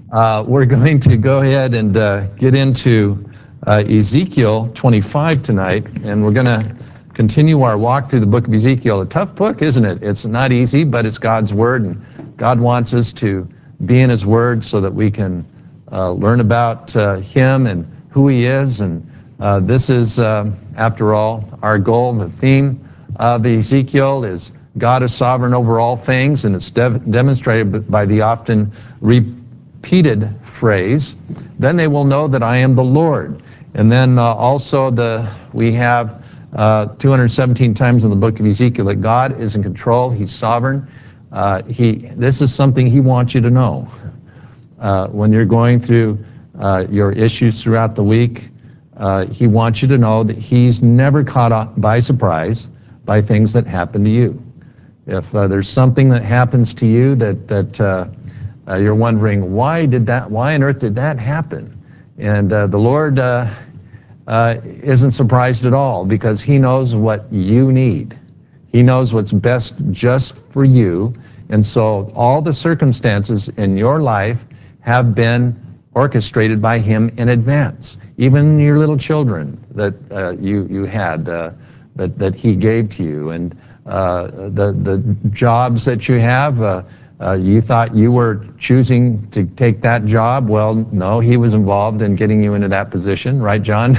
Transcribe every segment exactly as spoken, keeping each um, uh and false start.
Uh, we're going to go ahead and uh, get into uh, Ezekiel twenty-five tonight, and we're going to continue our walk through the book of Ezekiel. A tough book, isn't it? It's not easy, but it's God's Word, and God wants us to be in His Word so that we can uh, learn about uh, Him and who He is. And uh, this is, uh, after all, our goal. The theme of Ezekiel is God is sovereign over all things, and it's de- demonstrated by the often repeated repeated phrase, then they will know that I am the Lord. And then uh, also the we have uh, two hundred seventeen times in the book of Ezekiel that God is in control, He's sovereign. Uh, he, this is something He wants you to know. Uh, when you're going through uh, your issues throughout the week, uh, He wants you to know that He's never caught by surprise by things that happen to you. If uh, there's something that happens to you that, that uh, Uh, you're wondering, why did that, why on earth did that happen? And uh, the Lord uh, uh, isn't surprised at all, because He knows what you need. He knows what's best just for you. And so all the circumstances in your life have been orchestrated by Him in advance. Even your little children that uh, you, you had, uh, that, that He gave to you, and uh, the, the jobs that you have, uh, Uh, you thought you were choosing to take that job. Well, no, He was involved in getting you into that position, right, John?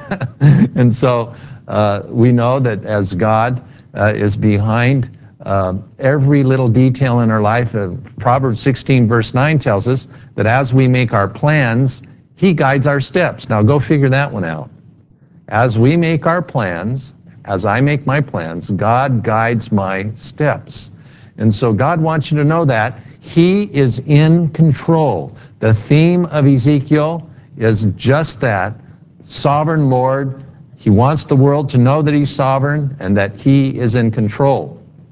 And so uh, we know that as God uh, is behind uh, every little detail in our life, uh, Proverbs sixteen verse nine tells us that as we make our plans, He guides our steps. Now go figure that one out. As we make our plans, as I make my plans, God guides my steps. And so God wants you to know that He is in control. The theme of Ezekiel is just that, sovereign Lord. He wants the world to know that He's sovereign and that He is in control.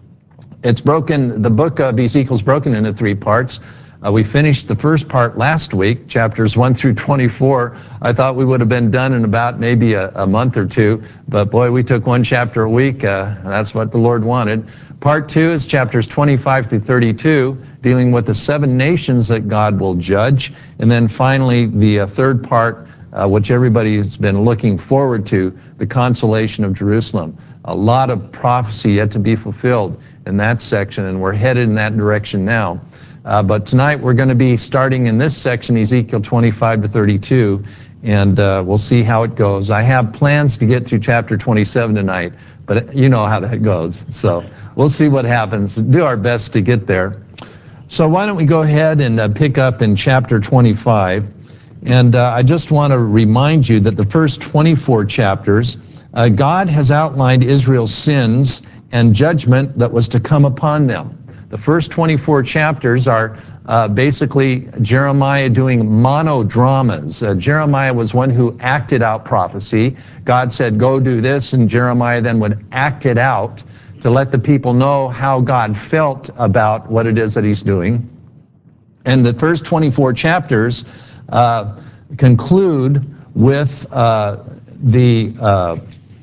It's broken, the book of Ezekiel is broken into three parts. Uh, we finished the first part last week, chapters one through twenty-four. I thought we would have been done in about maybe a, a month or two, but boy, we took one chapter a week. Uh, that's what the Lord wanted. Part two is chapters twenty-five through thirty-two, dealing with the seven nations that God will judge. And then finally, the uh, third part, uh, which everybody has been looking forward to, the consolation of Jerusalem. A lot of prophecy yet to be fulfilled in that section, and we're headed in that direction now. Uh, but tonight we're going to be starting in this section, Ezekiel twenty-five to thirty-two, and uh, we'll see how it goes. I have plans to get through chapter twenty-seven tonight, but you know how that goes. So we'll see what happens. Do our best to get there. So why don't we go ahead and uh, pick up in chapter twenty-five. And uh, I just want to remind you that the first twenty-four chapters, uh, God has outlined Israel's sins and judgment that was to come upon them. The first twenty-four chapters are uh, basically Jeremiah doing monodramas. Uh, Jeremiah was one who acted out prophecy. God said, go do this, and Jeremiah then would act it out to let the people know how God felt about what it is that He's doing. And the first twenty-four chapters uh, conclude with uh, the uh,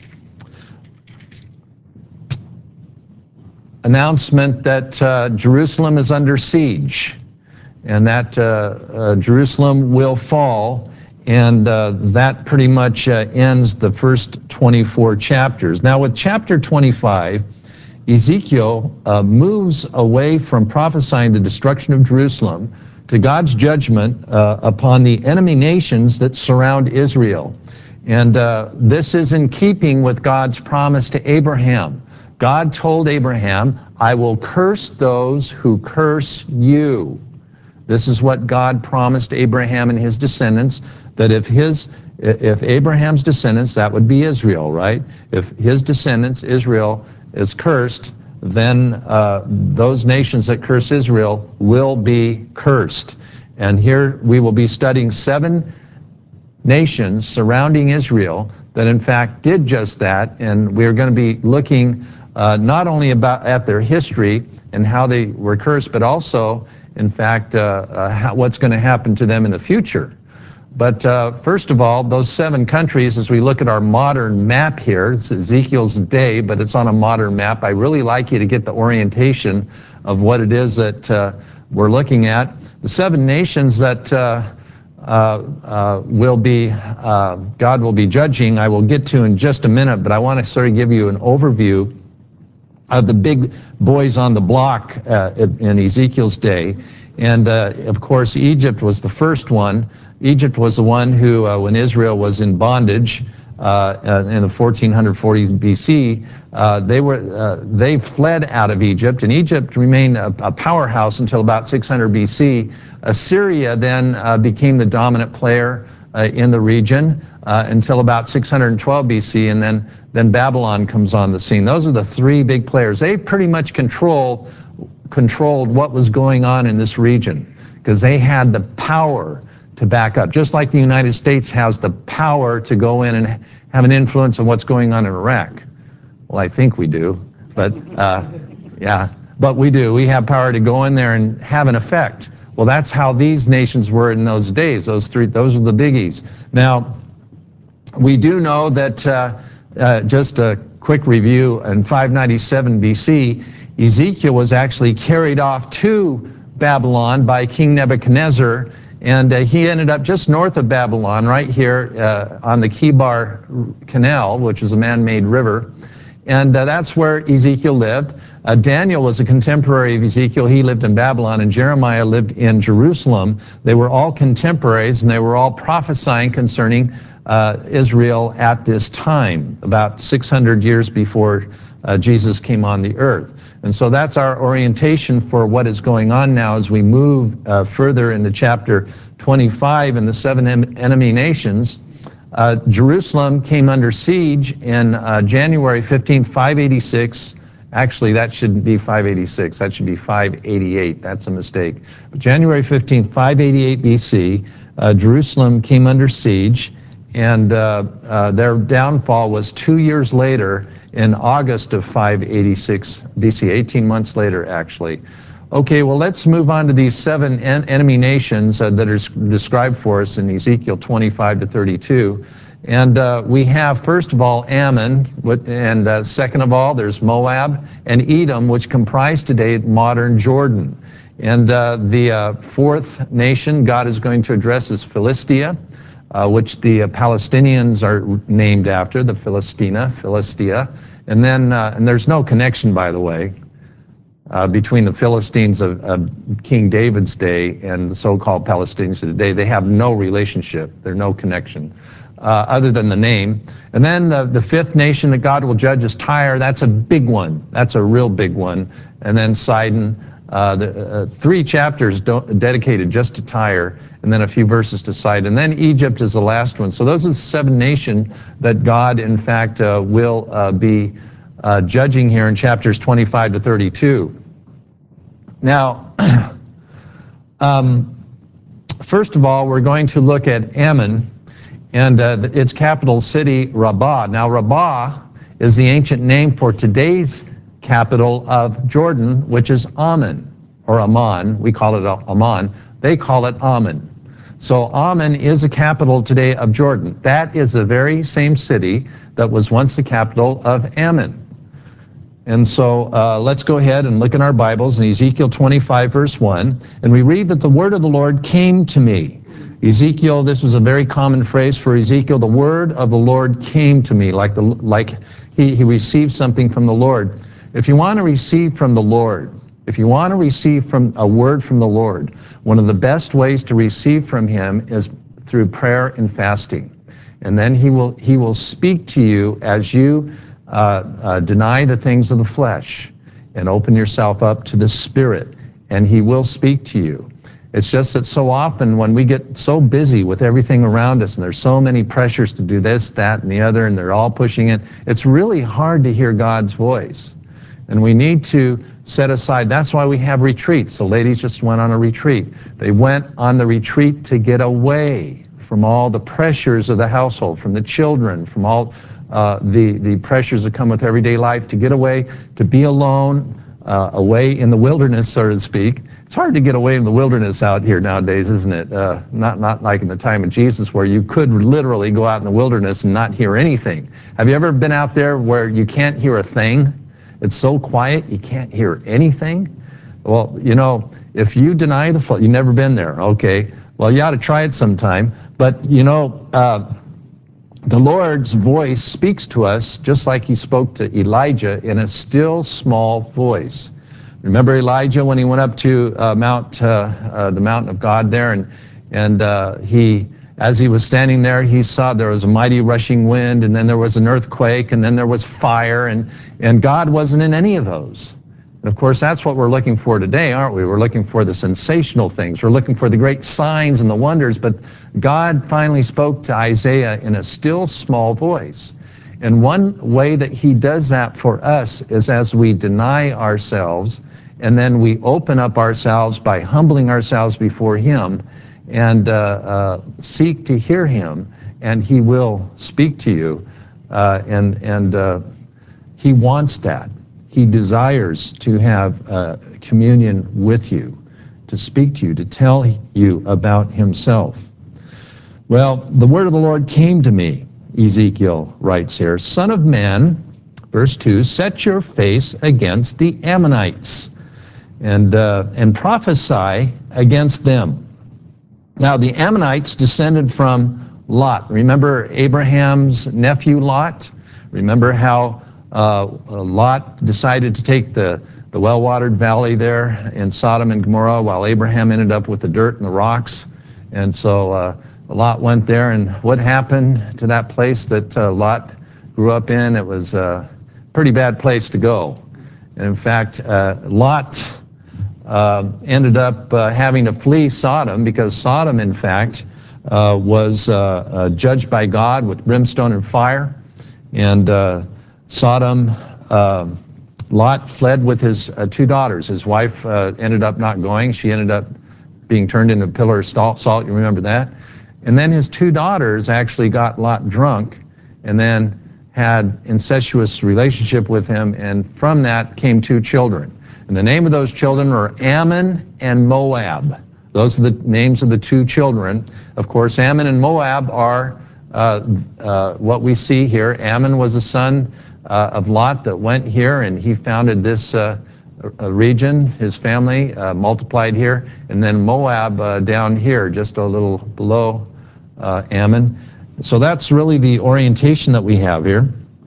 announcement that uh, Jerusalem is under siege, and that uh, uh, Jerusalem will fall, and uh, that pretty much uh, ends the first twenty-four chapters. Now with chapter twenty-five, Ezekiel uh, moves away from prophesying the destruction of Jerusalem to God's judgment uh, upon the enemy nations that surround Israel. And uh, this is in keeping with God's promise to Abraham. God told Abraham, I will curse those who curse you. This is what God promised Abraham and his descendants, that if his, if Abraham's descendants, that would be Israel, right? If his descendants, Israel, is cursed, then uh, those nations that curse Israel will be cursed. And here we will be studying seven nations surrounding Israel that in fact did just that, and we're going to be looking uh, not only about at their history and how they were cursed, but also in fact uh, uh, how, what's going to happen to them in the future. But uh, first of all, those seven countries, as we look at our modern map here, it's Ezekiel's day, but it's on a modern map. I really like you to get the orientation of what it is that uh, we're looking at. The seven nations that uh, uh, uh, will be, uh, God will be judging, I will get to in just a minute, but I want to sort of give you an overview of the big boys on the block uh, in Ezekiel's day. And uh, of course, Egypt was the first one. Egypt was the one who, uh, when Israel was in bondage uh, uh, in the fourteen forties B C, uh, they were uh, they fled out of Egypt, and Egypt remained a, a powerhouse until about six hundred B C. Assyria then uh, became the dominant player uh, in the region uh, until about six hundred twelve B C, and then then Babylon comes on the scene. Those are the three big players. They pretty much control controlled what was going on in this region because they had the power to back up, just like the United States has the power to go in and have an influence on what's going on in Iraq. Well, I think we do, but uh, yeah, but we do. We have power to go in there and have an effect. Well, that's how these nations were in those days. Those three, those are the biggies. Now, we do know that, uh, uh, just a quick review, in five ninety-seven B C, Ezekiel was actually carried off to Babylon by King Nebuchadnezzar, and uh, he ended up just north of Babylon, right here uh, on the Kibar Canal, which is a man-made river. And uh, that's where Ezekiel lived. Uh, Daniel was a contemporary of Ezekiel. He lived in Babylon, and Jeremiah lived in Jerusalem. They were all contemporaries, and they were all prophesying concerning uh, Israel at this time, about six hundred years before uh, Jesus came on the earth. And so that's our orientation for what is going on now as we move uh, further into chapter twenty-five in the seven em enemy nations. Uh, Jerusalem came under siege in uh, January fifteenth, five eighty-six. Actually, that shouldn't be five eighty-six. That should be five eighty-eight. That's a mistake. But January fifteenth, five eighty-eight B C, uh, Jerusalem came under siege, and uh, uh, their downfall was two years later in August of five eighty-six B C, eighteen months later, actually. Okay, well, let's move on to these seven en enemy nations uh, that are described for us in Ezekiel twenty-five to thirty-two. And uh, we have, first of all, Ammon, and uh, second of all, there's Moab and Edom, which comprise today modern Jordan. And uh, the uh, fourth nation God is going to address is Philistia, uh, which the uh, Palestinians are named after, the Philistina, Philistia. And then, uh, and there's no connection, by the way, Uh, between the Philistines of, of King David's day and the so-called Palestinians of today. They have no relationship. There's no connection uh, other than the name. And then the, the fifth nation that God will judge is Tyre. That's a big one. That's a real big one. And then Sidon. Uh, the, uh, three chapters don't, dedicated just to Tyre, and then a few verses to Sidon. And then Egypt is the last one. So those are the seven nations that God, in fact, uh, will uh, be Uh, judging here in chapters twenty-five to thirty-two. Now, um, first of all, we're going to look at Ammon and uh, its capital city, Rabbah. Now, Rabbah is the ancient name for today's capital of Jordan, which is Ammon, or Amman. We call it Amman. They call it Ammon. So Ammon is a capital today of Jordan. That is the very same city that was once the capital of Ammon. And so uh, let's go ahead and look in our Bibles in Ezekiel twenty-five, verse one, and we read that the word of the Lord came to me. Ezekiel, this was a very common phrase for Ezekiel, the word of the Lord came to me, like, the, like he, he received something from the Lord. If you want to receive from the Lord, if you want to receive from a word from the Lord, one of the best ways to receive from him is through prayer and fasting. And then he will, he will speak to you as you Uh, uh, deny the things of the flesh and open yourself up to the Spirit, and he will speak to you. It's just that so often when we get so busy with everything around us, and there's so many pressures to do this, that, and the other, and they're all pushing it, it's really hard to hear God's voice. And we need to set aside, that's why we have retreats. The ladies just went on a retreat. They went on the retreat to get away from all the pressures of the household, from the children, from all Uh, the, the pressures that come with everyday life, to get away, to be alone, uh, away in the wilderness, so to speak. It's hard to get away in the wilderness out here nowadays, isn't it? Uh, not, not like in the time of Jesus, where you could literally go out in the wilderness and not hear anything. Have you ever been out there where you can't hear a thing? It's so quiet, you can't hear anything? Well, you know, if you deny the Father, you've never been there, okay. Well, you ought to try it sometime. But, you know, uh, the Lord's voice speaks to us just like he spoke to Elijah in a still small voice. Remember Elijah when he went up to uh, Mount, uh, uh, the mountain of God there, and and uh, he, as he was standing there, he saw there was a mighty rushing wind, and then there was an earthquake, and then there was fire, and and God wasn't in any of those. And of course, that's what we're looking for today, aren't we? We're looking for the sensational things. We're looking for the great signs and the wonders. But God finally spoke to Isaiah in a still small voice. And one way that he does that for us is as we deny ourselves, and then we open up ourselves by humbling ourselves before him and uh, uh, seek to hear him, and he will speak to you. Uh, and and uh, he wants that. He desires to have uh, communion with you, to speak to you, to tell you about himself. Well, the word of the Lord came to me, Ezekiel writes here, Son of man, verse two, set your face against the Ammonites and, uh, and prophesy against them. Now, the Ammonites descended from Lot. Remember Abraham's nephew Lot? Remember how Uh, Lot decided to take the, the well-watered valley there in Sodom and Gomorrah while Abraham ended up with the dirt and the rocks. And so uh, Lot went there, and what happened to that place that uh, Lot grew up in? It was a pretty bad place to go. And in fact, uh, Lot uh, ended up uh, having to flee Sodom because Sodom, in fact, uh, was uh, uh, judged by God with brimstone and fire. And uh, Sodom, uh, Lot fled with his uh, two daughters. His wife uh, ended up not going. She ended up being turned into a pillar of salt. You remember that? And then his two daughters actually got Lot drunk and then had incestuous relationship with him, and from that came two children. And the name of those children were Ammon and Moab. Those are the names of the two children. Of course, Ammon and Moab are uh, uh, what we see here. Ammon was a son Uh, of Lot that went here, and he founded this uh, uh, region. His family uh, multiplied here, and then Moab uh, down here, just a little below uh, Ammon. So that's really the orientation that we have here.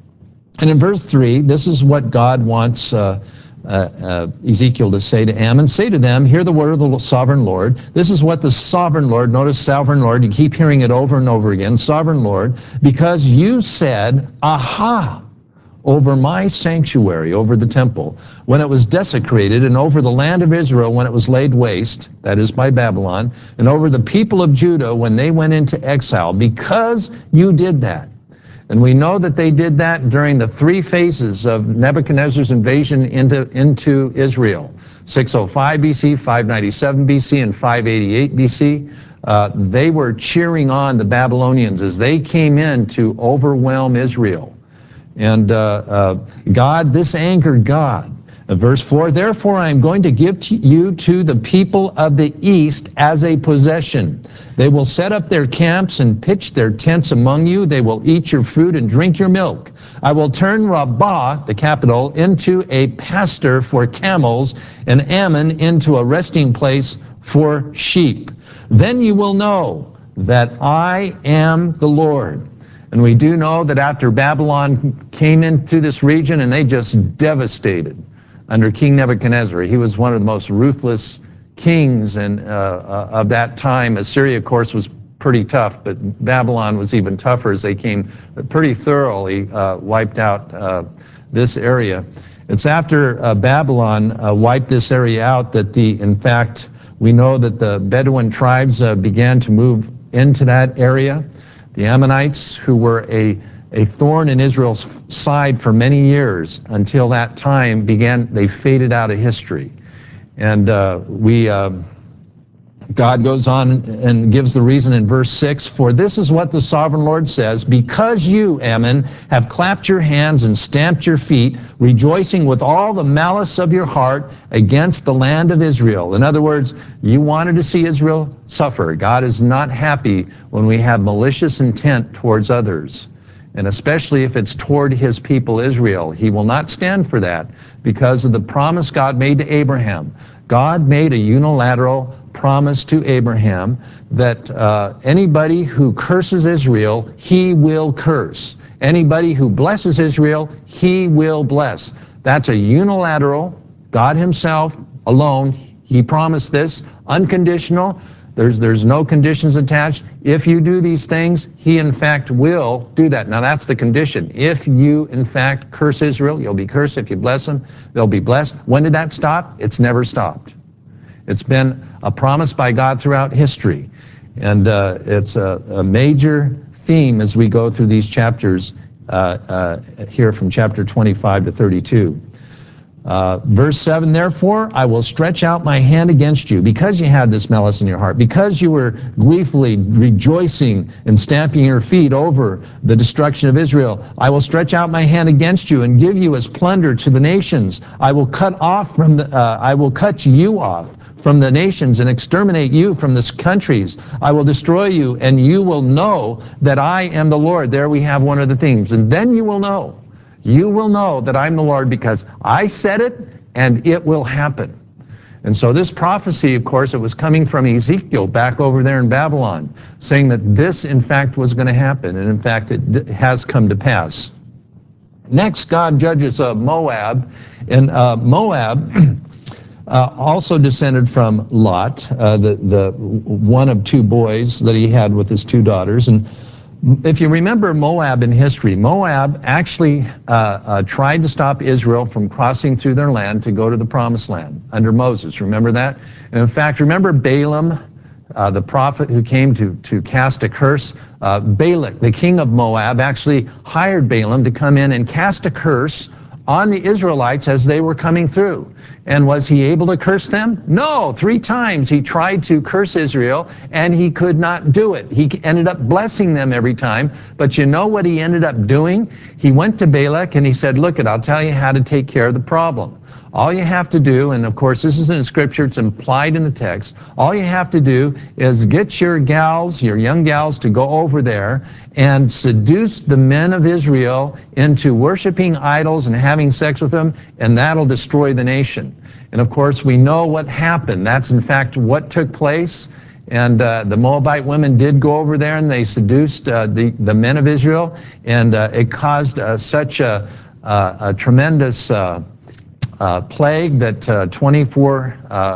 And in verse three, this is what God wants uh, uh, uh, Ezekiel to say to Ammon. Say to them, hear the word of the sovereign Lord. This is what the sovereign Lord, notice sovereign Lord, you keep hearing it over and over again, sovereign Lord, because you said, aha, over my sanctuary, over the temple, when it was desecrated, and over the land of Israel when it was laid waste, that is by Babylon, and over the people of Judah when they went into exile, because you did that. And we know that they did that during the three phases of Nebuchadnezzar's invasion into, into Israel. six oh five B C, five ninety-seven B C, and five eighty-eight B C. Uh, they were cheering on the Babylonians as they came in to overwhelm Israel. And uh, uh, God, this angered God. Uh, verse four, therefore I am going to give to you to the people of the east as a possession. They will set up their camps and pitch their tents among you. They will eat your food and drink your milk. I will turn Rabbah, the capital, into a pasture for camels, and Ammon into a resting place for sheep. Then you will know that I am the Lord. And we do know that after Babylon came into this region and they just devastated under King Nebuchadnezzar. He was one of the most ruthless kings and, uh, uh, of that time. Assyria, of course, was pretty tough, but Babylon was even tougher as they came, pretty thoroughly uh, wiped out uh, this area. It's after uh, Babylon uh, wiped this area out that the, in fact, we know that the Bedouin tribes uh, began to move into that area. The Ammonites, who were a, a thorn in Israel's side for many years until that time began, they faded out of history. And uh, we, uh, God goes on and gives the reason in verse six, for this is what the sovereign Lord says, because you, Ammon, have clapped your hands and stamped your feet, rejoicing with all the malice of your heart against the land of Israel. In other words, you wanted to see Israel suffer. God is not happy when we have malicious intent towards others. and especially if it's toward his people Israel. He will not stand for that because of the promise God made to Abraham. God made a unilateral promise to Abraham that uh, anybody who curses Israel, he will curse. Anybody who blesses Israel, he will bless. That's a unilateral, God himself alone, he promised this, unconditional. There's, there's no conditions attached. If you do these things, he in fact will do that. Now that's the condition. If you in fact curse Israel, you'll be cursed. If you bless them, they'll be blessed. When did that stop? It's never stopped. It's been a promise by God throughout history. And uh, it's a, a major theme as we go through these chapters uh, uh, here from chapter twenty-five to thirty-two. Uh, verse seven, therefore I will stretch out my hand against you, because you had this malice in your heart, because you were gleefully rejoicing and stamping your feet over the destruction of Israel. I will stretch out my hand against you and give you as plunder to the nations. I will cut off from the, uh, I will cut you off from the nations and exterminate you from the countries. I will destroy you, and you will know that I am the Lord. There we have one of the themes. And then you will know. You will know that I'm the Lord because I said it and it will happen. And so this prophecy, of course, it was coming from Ezekiel back over there in Babylon, saying that this, in fact, was going to happen. And in fact, it has come to pass. Next, God judges uh, Moab. And uh, Moab uh, also descended from Lot, uh, the, the one of two boys that he had with his two daughters. And if you remember Moab in history, Moab actually uh, uh, tried to stop Israel from crossing through their land to go to the promised land under Moses. Remember that? And in fact, remember Balaam, uh, the prophet who came to, to cast a curse? Uh, Balak, the king of Moab, actually hired Balaam to come in and cast a curse on the Israelites as they were coming through. And was he able to curse them? No. Three times he tried to curse Israel, and he could not do it. He ended up blessing them every time. But you know what he ended up doing? He went to Balak and he said, look, it, I'll tell you how to take care of the problem. All you have to do, and of course this isn't in Scripture, it's implied in the text, all you have to do is get your gals, your young gals, to go over there and seduce the men of Israel into worshiping idols and having sex with them, and that'll destroy the nation. And of course we know what happened. That's in fact what took place. And uh, the Moabite women did go over there and they seduced uh, the, the men of Israel, and uh, it caused uh, such a, uh, a tremendous uh, Uh, plague that uh, twenty-four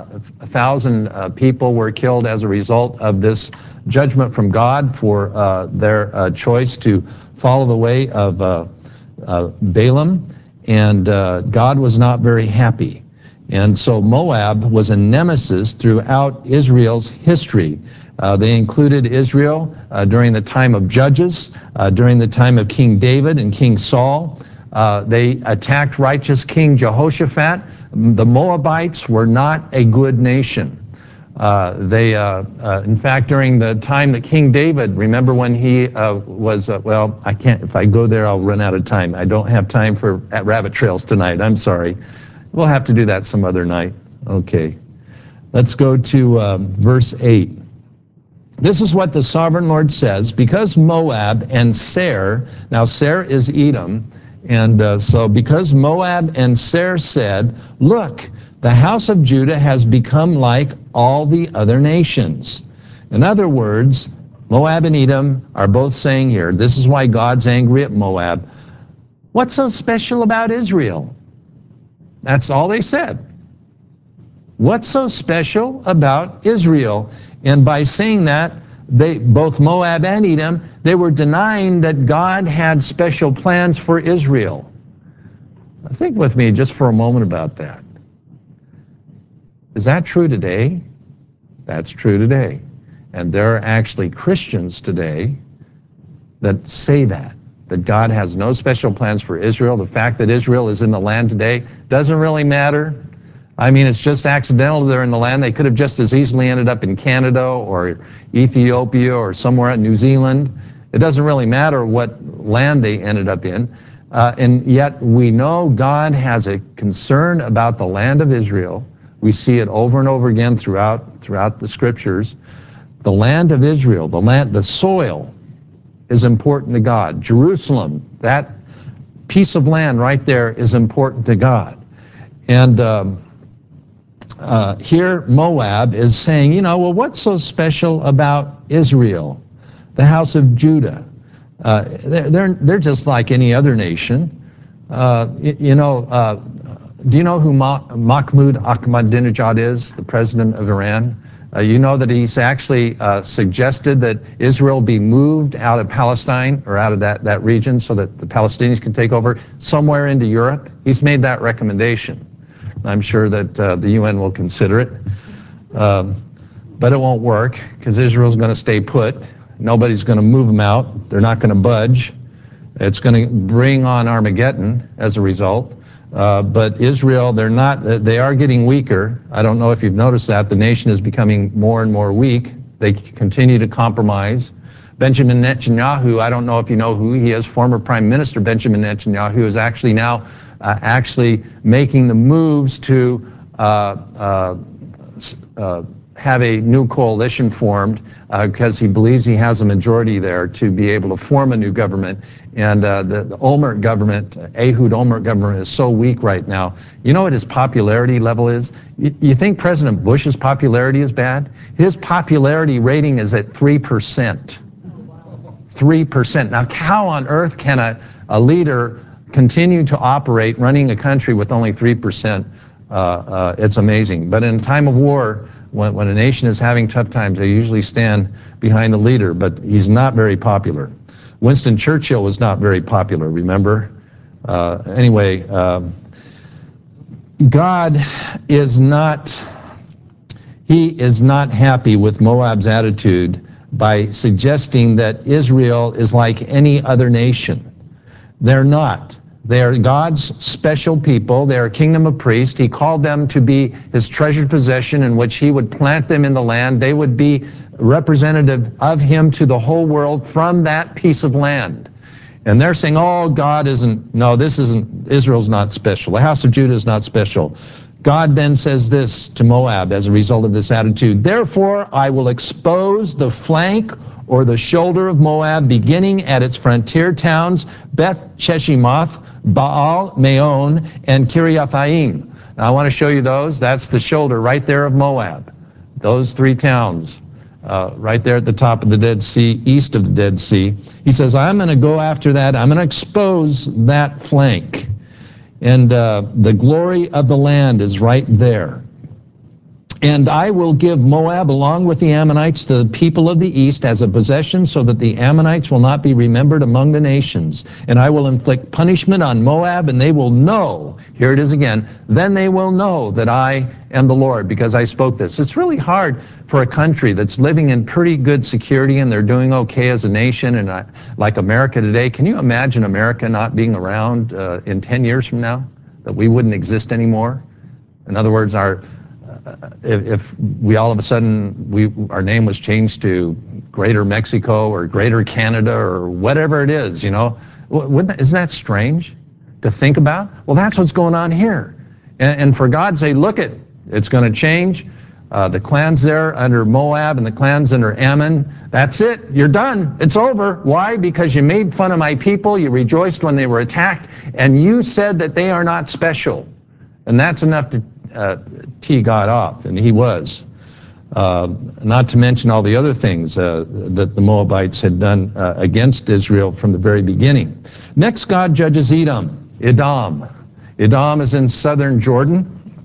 thousand uh, uh, people were killed as a result of this judgment from God for uh, their uh, choice to follow the way of uh, uh, Balaam, and uh, God was not very happy. And so Moab was a nemesis throughout Israel's history. Uh, they included Israel uh, during the time of Judges, uh, during the time of King David and King Saul. Uh, they attacked righteous King Jehoshaphat. The Moabites were not a good nation. Uh, they, uh, uh, in fact, during the time that King David, remember when he uh, was, uh, well, I can't, if I go there, I'll run out of time. I don't have time for rabbit trails tonight. I'm sorry. We'll have to do that some other night. Okay. Let's go to uh, verse eight. This is what the sovereign Lord says, because Moab and Seir, now Seir is Edom, and uh, so because Moab and Seir said, look, the house of Judah has become like all the other nations. In other words, Moab and Edom are both saying here, this is why God's angry at Moab. What's so special about Israel? That's all they said. What's so special about Israel? And by saying that, they, both Moab and Edom, they were denying that God had special plans for Israel. Think with me just for a moment about that. Is that true today? That's true today. And there are actually Christians today that say that, that God has no special plans for Israel. The fact that Israel is in the land today doesn't really matter. I mean, it's just accidental they're in the land. They could have just as easily ended up in Canada or Ethiopia or somewhere in New Zealand. It doesn't really matter what land they ended up in. Uh, and yet we know God has a concern about the land of Israel. We see it over and over again throughout, throughout the Scriptures. The land of Israel, the land, the soil, is important to God. Jerusalem, that piece of land right there, is important to God. And um, uh, here Moab is saying, you know, well, what's so special about Israel, the house of Judah? Uh, they're, they're, they're just like any other nation. Uh, you, you know, uh, do you know who Ma- Mahmoud Ahmadinejad is, the president of Iran? Uh, you know that he's actually uh, suggested that Israel be moved out of Palestine, or out of that, that region, so that the Palestinians can take over, somewhere into Europe. He's made that recommendation. I'm sure that uh, the U N will consider it. Um, but it won't work, because Israel's going to stay put. Nobody's going to move them out. They're not going to budge. It's going to bring on Armageddon as a result. Uh, but Israel, they're not, they are getting weaker. I don't know if you've noticed that. The nation is becoming more and more weak. They continue to compromise. Benjamin Netanyahu, I don't know if you know who he is, former Prime Minister Benjamin Netanyahu is actually now uh, actually making the moves to uh, uh, uh, have a new coalition formed, because uh, he believes he has a majority there to be able to form a new government. And uh, the, the Olmert government, Ehud Olmert government, is so weak right now. You know what his popularity level is? You, you think President Bush's popularity is bad? His popularity rating is at three percent. three percent. Now, how on earth can a, a leader continue to operate running a country with only three percent? Uh, uh, it's amazing. But in a time of war, when, when a nation is having tough times, they usually stand behind the leader, but he's not very popular. Winston Churchill was not very popular, remember? Uh, anyway, um, God is not, he is not happy with Moab's attitude by suggesting that Israel is like any other nation. They're not. They are God's special people. They are a kingdom of priests. He called them to be his treasured possession, in which he would plant them in the land. They would be representative of him to the whole world from that piece of land. And they're saying, oh, God isn't, no, this isn't, Israel's not special. The house of Judah is not special. God then says this to Moab as a result of this attitude: therefore I will expose the flank or the shoulder of Moab, beginning at its frontier towns, Beth Cheshimoth, Baal Meon, and Kiriathaim. Now I want to show you those. That's the shoulder right there of Moab. Those three towns, uh, right there at the top of the Dead Sea, east of the Dead Sea. He says, I'm going to go after that. I'm going to expose that flank. And uh, the glory of the land is right there. And I will give Moab along with the Ammonites to the people of the east as a possession, so that the Ammonites will not be remembered among the nations. And I will inflict punishment on Moab, and they will know, here it is again, then they will know that I am the Lord, because I spoke this. It's really hard for a country that's living in pretty good security and they're doing okay as a nation, and I, like America today. Can you imagine America not being around uh, in ten years from now? That we wouldn't exist anymore? In other words, our If, if we all of a sudden, we, our name was changed to Greater Mexico or Greater Canada or whatever it is, you know, wouldn't that, isn't that strange to think about? Well, that's what's going on here. And, and for God to say, look it, it's going to change. Uh, the clans there under Moab and the clans under Ammon, that's it, you're done, it's over. Why? Because you made fun of my people, you rejoiced when they were attacked, and you said that they are not special. And that's enough to uh, tee God off, and he was. Uh, not to mention all the other things uh, that the Moabites had done uh, against Israel from the very beginning. Next, God judges Edom. Edom. Edom is in southern Jordan.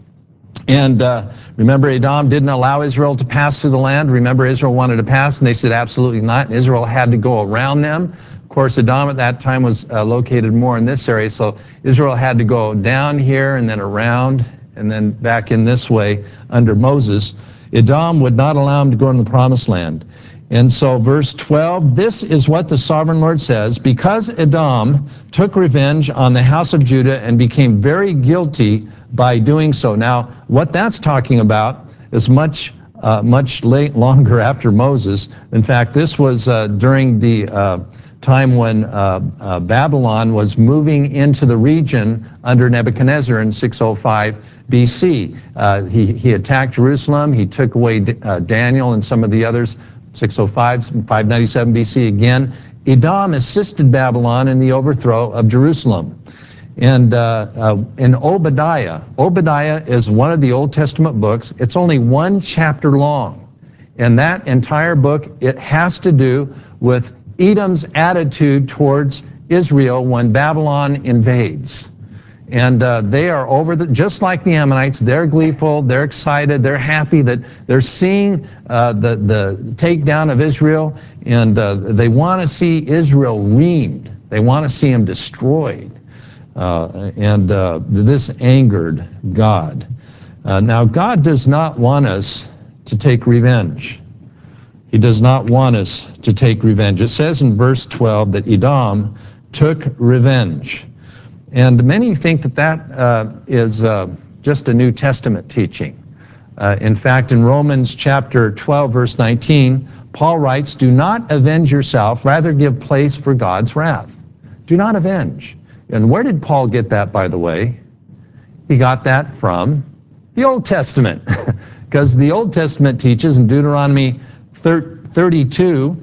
And uh, remember, Edom didn't allow Israel to pass through the land. Remember, Israel wanted to pass, and they said absolutely not. And Israel had to go around them. Of course, Edom at that time was uh, located more in this area, so Israel had to go down here and then around and then back in this way under Moses. Edom would not allow him to go into the promised land. And so verse twelve, this is what the sovereign Lord says: because Edom took revenge on the house of Judah and became very guilty by doing so. Now, what that's talking about is much, uh, much late, longer after Moses. In fact, this was uh, during the uh, time when uh, uh, Babylon was moving into the region under Nebuchadnezzar in six oh five B C. Uh, he, he attacked Jerusalem. He took away uh, Daniel and some of the others. six oh five, five ninety-seven B C again. Edom assisted Babylon in the overthrow of Jerusalem. And uh, uh, in Obadiah, Obadiah is one of the Old Testament books. It's only one chapter long. And that entire book, it has to do with Edom's attitude towards Israel when Babylon invades. And uh, they are over the, just like the Ammonites, they're gleeful, they're excited, they're happy that they're seeing uh, the, the takedown of Israel, and uh, they want to see Israel reamed. They want to see him destroyed. Uh, and uh, this angered God. Uh, now, God does not want us to take revenge. He does not want us to take revenge. It says in verse twelve that Edom took revenge. And many think that that uh, is uh, just a New Testament teaching. Uh, in fact, in Romans chapter twelve, verse nineteen, Paul writes, "Do not avenge yourself, rather give place for God's wrath." Do not avenge. And where did Paul get that, by the way? He got that from the Old Testament. Because the Old Testament teaches in Deuteronomy thirty-two,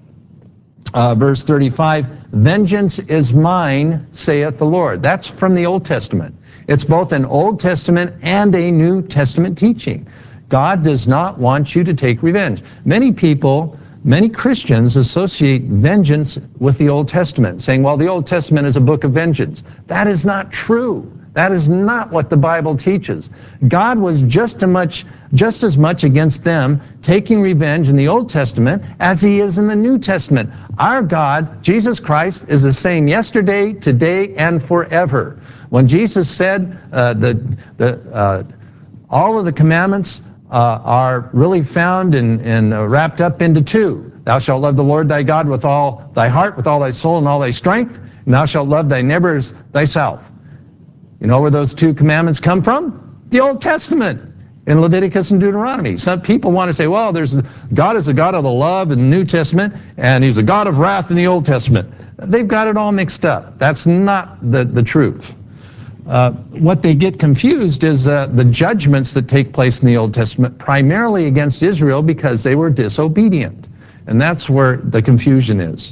uh, verse thirty-five, "Vengeance is mine, saith the Lord." That's from the Old Testament. It's both an Old Testament and a New Testament teaching. God does not want you to take revenge. Many people, many Christians associate vengeance with the Old Testament, saying, well, the Old Testament is a book of vengeance. That is not true. That is not what the Bible teaches. God was just as much, just as much against them taking revenge in the Old Testament as he is in the New Testament. Our God, Jesus Christ, is the same yesterday, today, and forever. When Jesus said uh, the, the, uh, all of the commandments uh, are really found and, and uh, wrapped up into two. Thou shalt love the Lord thy God with all thy heart, with all thy soul, and all thy strength, and thou shalt love thy neighbor as thyself. You know where those two commandments come from? The Old Testament, in Leviticus and Deuteronomy. Some people want to say, well, there's God is a God of the love in the New Testament, and he's a God of wrath in the Old Testament. They've got it all mixed up. That's not the, the truth. Uh, what they get confused is uh, the judgments that take place in the Old Testament, primarily against Israel because they were disobedient. And that's where the confusion is.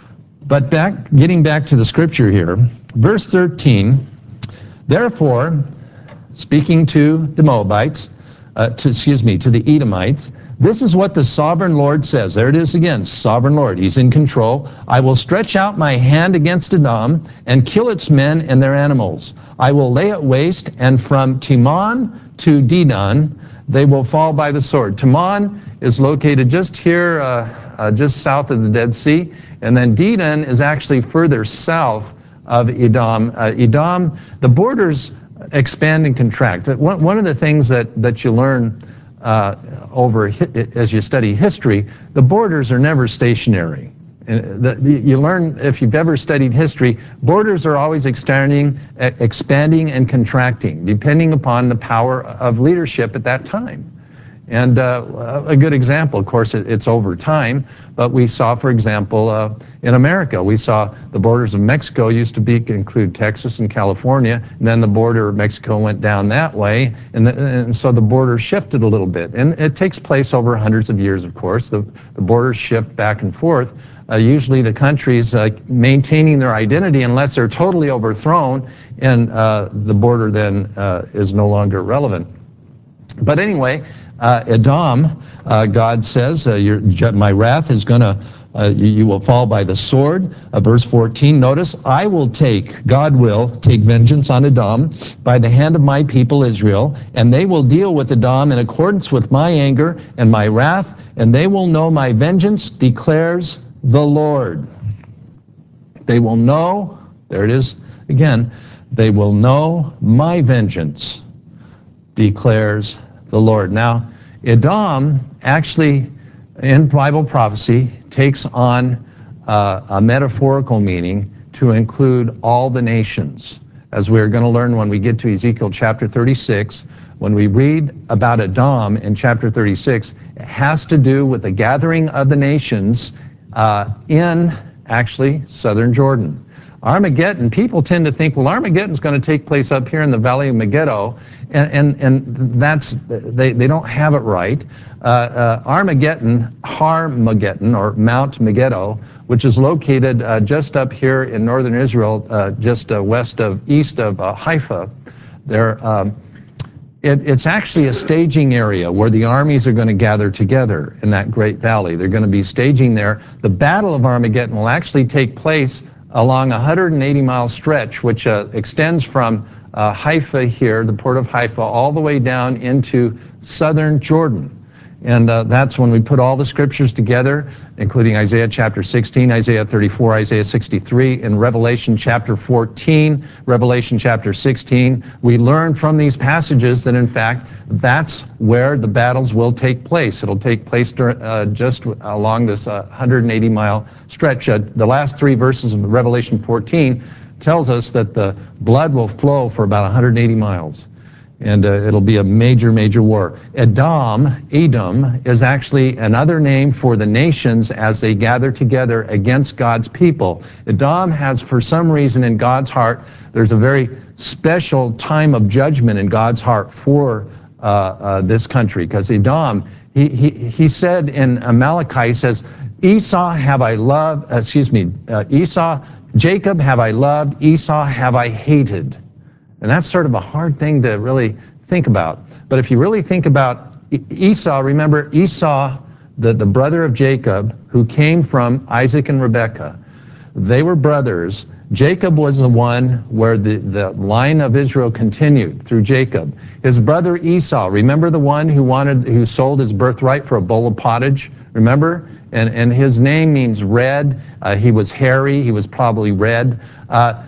But back, getting back to the scripture here, verse thirteen, "Therefore," speaking to the Moabites, uh, to, excuse me, to the Edomites, "this is what the sovereign Lord says." There it is again, sovereign Lord. He's in control. "I will stretch out my hand against Edom and kill its men and their animals. I will lay it waste, and from Timon to Dedan they will fall by the sword." Timon is located just here, uh, uh, just south of the Dead Sea, and then Dedan is actually further south of Edom. Uh, Edom, the borders expand and contract. One, one of the things that, that you learn uh, over as you study history, the borders are never stationary. And the, the, you learn, if you've ever studied history, borders are always expanding, expanding and contracting, depending upon the power of leadership at that time. And uh, a good example, of course, it, it's over time, but we saw, for example, uh, in America, we saw the borders of Mexico used to be include Texas and California, and then the border of Mexico went down that way, and, the, and so the border shifted a little bit. And it takes place over hundreds of years, of course. The, the borders shift back and forth. Uh, usually the countries uh, maintaining their identity unless they're totally overthrown, and uh, the border then uh, is no longer relevant. But anyway, uh, Edom, uh, God says, uh, your, my wrath is going to, uh, you, you will fall by the sword. Uh, verse fourteen, notice, "I will take," God will take vengeance on Edom by the hand of my people Israel, and they will deal with Edom in accordance with my anger and my wrath, and they will know my vengeance, declares the Lord. They will know, there it is again, they will know my vengeance, declares the Lord. Now, Edom actually, in Bible prophecy, takes on uh, a metaphorical meaning to include all the nations. As we're going to learn when we get to Ezekiel chapter thirty-six, when we read about Edom in chapter thirty-six, it has to do with the gathering of the nations uh, in, actually, southern Jordan. Armageddon, people tend to think, well, Armageddon's going to take place up here in the Valley of Megiddo, and, and, and that's, they, they don't have it right. Uh, uh, Armageddon, Har-Mageddon, or Mount Megiddo, which is located uh, just up here in northern Israel, uh, just uh, west of, east of uh, Haifa. There, um, it, it's actually a staging area where the armies are going to gather together in that great valley. They're going to be staging there. The Battle of Armageddon will actually take place along a one hundred eighty mile stretch, which uh, extends from uh, Haifa here, the port of Haifa, all the way down into southern Jordan. And uh, that's when we put all the scriptures together, including Isaiah chapter sixteen, Isaiah thirty-four, Isaiah sixty-three, and Revelation chapter fourteen, Revelation chapter sixteen. We learn from these passages that, in fact, that's where the battles will take place. It'll take place uh, just along this uh, one hundred eighty mile stretch. Uh, the last three verses of Revelation fourteen tells us that the blood will flow for about one hundred eighty miles. And uh, it'll be a major, major war. Edom, Edom, is actually another name for the nations as they gather together against God's people. Edom has, for some reason in God's heart, there's a very special time of judgment in God's heart for uh, uh, this country. Because Edom, he, he, he said in Malachi, he says, Esau have I loved, uh, excuse me, uh, Esau, Jacob have I loved, Esau have I hated. And that's sort of a hard thing to really think about. But if you really think about Esau, remember Esau, the, the brother of Jacob, who came from Isaac and Rebekah, they were brothers. Jacob was the one where the, the line of Israel continued through Jacob. His brother Esau, remember the one who wanted, who sold his birthright for a bowl of pottage? Remember? And, and his name means red. Uh, he was hairy. He was probably red. Uh,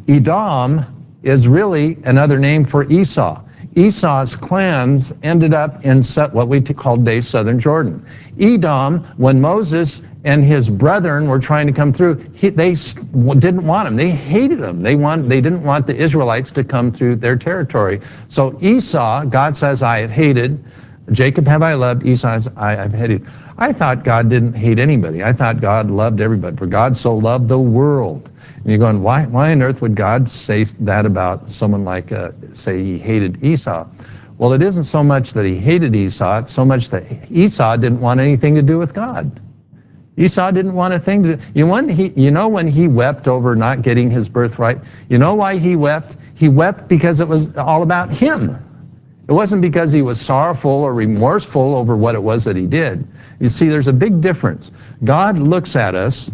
Edom is really another name for Esau. Esau's clans ended up in what we call today southern Jordan. Edom, when Moses and his brethren were trying to come through, he, they didn't want him. They hated him. They, want, they didn't want the Israelites to come through their territory. So Esau, God says, I have hated. Jacob have I loved, Esau has I have hated. I thought God didn't hate anybody. I thought God loved everybody. For God so loved the world. And you're going, why, why on earth would God say that about someone like, uh, say, he hated Esau? Well, it isn't so much that he hated Esau, it's so much that Esau didn't want anything to do with God. Esau didn't want a thing to do. You know, when he, you know when he wept over not getting his birthright? You know why he wept? He wept because it was all about him. It wasn't because he was sorrowful or remorseful over what it was that he did. You see, there's a big difference. God looks at us.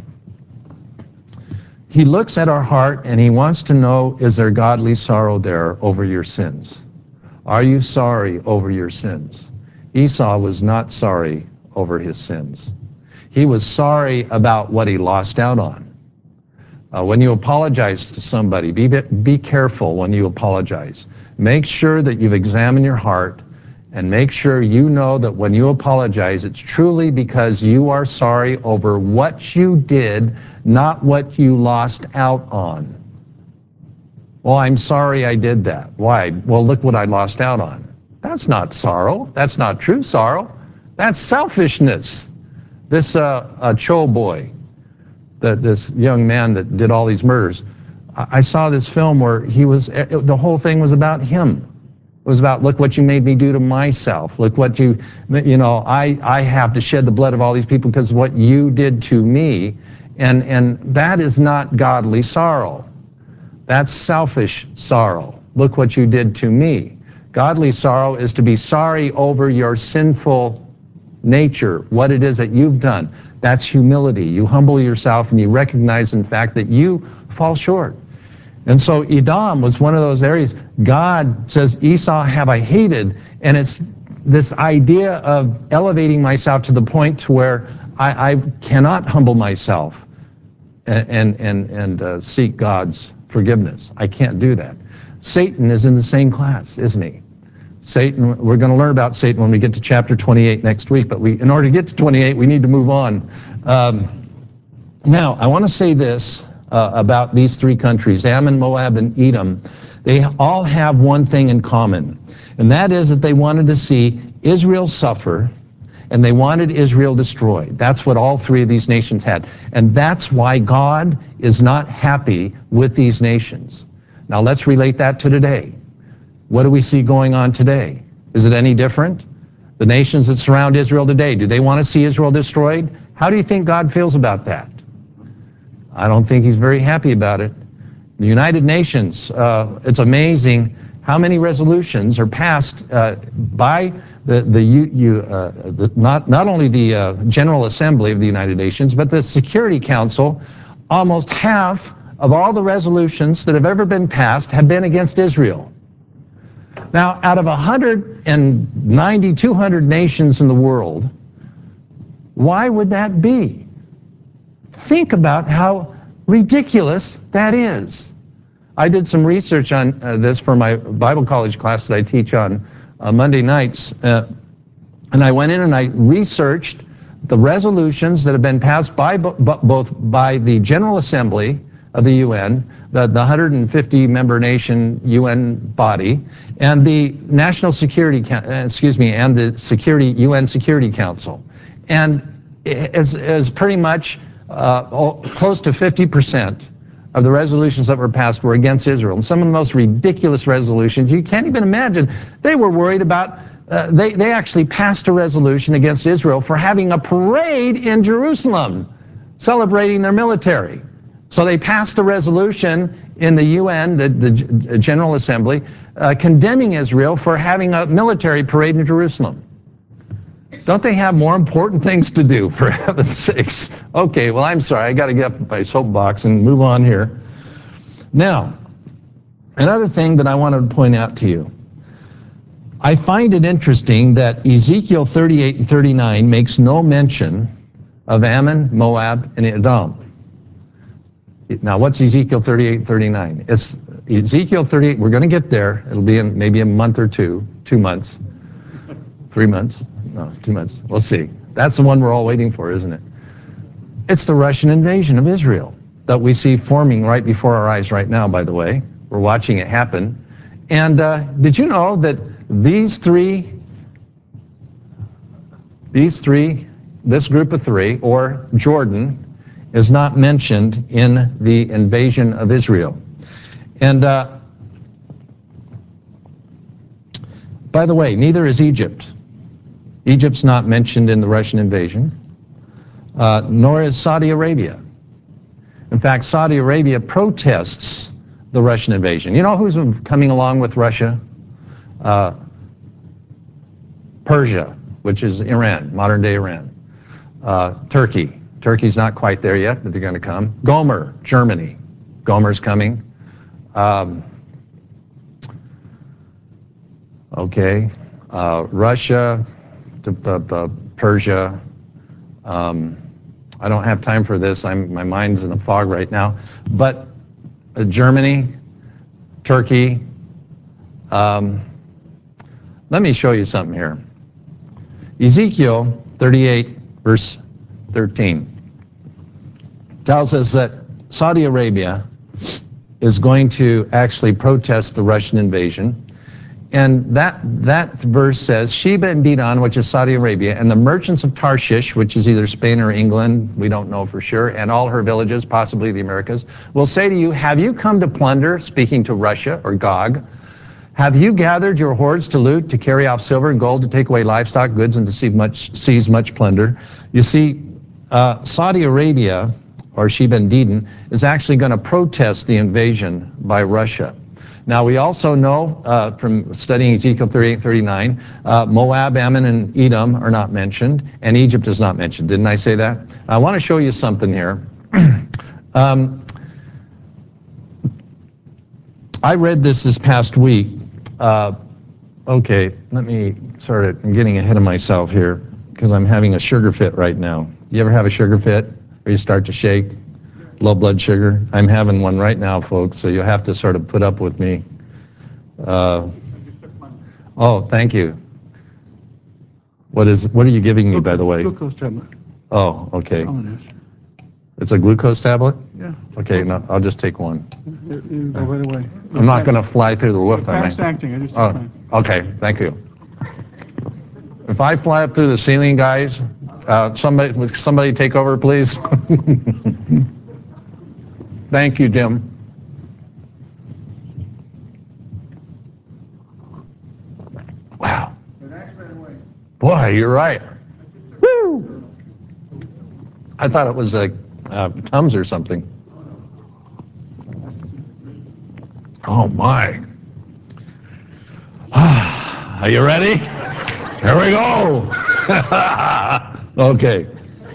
He looks at our heart and he wants to know, is there godly sorrow there over your sins? Are you sorry over your sins? Esau was not sorry over his sins. He was sorry about what he lost out on. Uh, when you apologize to somebody, be, be careful when you apologize. Make sure that you've examined your heart and make sure you know that when you apologize, it's truly because you are sorry over what you did, not what you lost out on. Well, I'm sorry I did that. Why? Well, look what I lost out on. That's not sorrow. That's not true sorrow. That's selfishness. This uh, uh, Cho boy, the, this young man that did all these murders, I, I saw this film where he was, it, the whole thing was about him. It was about, look what you made me do to myself. Look what you, you know, I, I have to shed the blood of all these people because of what you did to me. And, and that is not godly sorrow. That's selfish sorrow. Look what you did to me. Godly sorrow is to be sorry over your sinful nature, what it is that you've done. That's humility. You humble yourself and you recognize, in fact, that you fall short. And so Edom was one of those areas. God says, Esau have I hated. And it's this idea of elevating myself to the point to where I, I cannot humble myself and, and, and, and uh, seek God's forgiveness. I can't do that. Satan is in the same class, isn't he? Satan, we're going to learn about Satan when we get to chapter twenty-eight next week, but we, in order to get to twenty-eight, we need to move on. Um, now, I want to say this uh, about these three countries, Ammon, Moab, and Edom. They all have one thing in common, and that is that they wanted to see Israel suffer and they wanted Israel destroyed. That's what all three of these nations had. And that's why God is not happy with these nations. Now let's relate that to today. What do we see going on today? Is it any different? The nations that surround Israel today, do they want to see Israel destroyed? How do you think God feels about that? I don't think he's very happy about it. The United Nations, uh, it's amazing how many resolutions are passed uh, by the, the, you, uh, the not, not only the uh, General Assembly of the United Nations, but the Security Council. Almost half of all the resolutions that have ever been passed have been against Israel. Now, out of one hundred ninety, two hundred nations in the world, why would that be? Think about how ridiculous that is. I did some research on uh, this for my Bible college class that I teach on uh, Monday nights, uh, and I went in and I researched the resolutions that have been passed by bo both by the General Assembly of the U N, the, the one hundred fifty member nation U N body, and the National Security, excuse me, and the Security U N Security Council, and as, as pretty much uh, all, close to fifty percent of the resolutions that were passed were against Israel. And some of the most ridiculous resolutions, you can't even imagine. They were worried about, uh, they, they actually passed a resolution against Israel for having a parade in Jerusalem, celebrating their military. So they passed a resolution in the U N, the, the General Assembly, uh, condemning Israel for having a military parade in Jerusalem. Don't they have more important things to do, for heaven's sakes? Okay, well, I'm sorry. I got to get up my soapbox and move on here. Now, another thing that I wanted to point out to you. I find it interesting that Ezekiel thirty-eight and thirty-nine makes no mention of Ammon, Moab, and Edom. Now, what's Ezekiel thirty-eight and thirty-nine? It's Ezekiel thirty-eight. We're going to get there. It'll be in maybe a month or two, two months, three months. No, two months. We'll see. That's the one we're all waiting for, isn't it? It's the Russian invasion of Israel that we see forming right before our eyes right now, by the way. We're watching it happen. And uh, did you know that these three, these three, this group of three, or Jordan, is not mentioned in the invasion of Israel? And uh, by the way, neither is Egypt. Egypt's not mentioned in the Russian invasion, uh, nor is Saudi Arabia. In fact, Saudi Arabia protests the Russian invasion. You know who's coming along with Russia? Uh, Persia, which is Iran, modern-day Iran. Uh, Turkey. Turkey's not quite there yet, but they're going to come. Gomer, Germany. Gomer's coming. Um, okay. Uh, Russia, Uh, Persia. Um, I don't have time for this. I'm, my mind's in a fog right now. But uh, Germany, Turkey. Um, let me show you something here. Ezekiel thirty-eight, verse thirteen, tells us that Saudi Arabia is going to actually protest the Russian invasion. And that, that verse says, Sheba and Dedan, which is Saudi Arabia, and the merchants of Tarshish, which is either Spain or England, we don't know for sure, and all her villages, possibly the Americas, will say to you, have you come to plunder, speaking to Russia or Gog? Have you gathered your hordes to loot, to carry off silver and gold, to take away livestock, goods, and to seize much, seize much plunder? You see, uh, Saudi Arabia, or Sheba and Dedan, is actually going to protest the invasion by Russia. Now, we also know uh, from studying Ezekiel thirty-eight and thirty-nine, uh, Moab, Ammon, and Edom are not mentioned, and Egypt is not mentioned. Didn't I say that? I want to show you something here. um, I read this this past week. Uh, okay, let me sort of, I'm getting ahead of myself here because I'm having a sugar fit right now. You ever have a sugar fit where you start to shake? Low blood sugar. I'm having one right now, folks, so you'll have to sort of put up with me. Uh, oh, thank you. What is? What are you giving me, by the way? Glucose tablet. Oh, okay. Oh, it is. It's a glucose tablet? Yeah. Okay, no, I'll just take one. You, you go right away. I'm not going to fly through the roof. Fast acting. I just Oh, took mine. okay, thank you. if I fly up through the ceiling, guys, uh, somebody, somebody take over, please. Thank you, Jim. Wow. Boy, you're right. Woo! I thought it was like uh, Tums or something. Oh my. Are you ready? Here we go. Okay.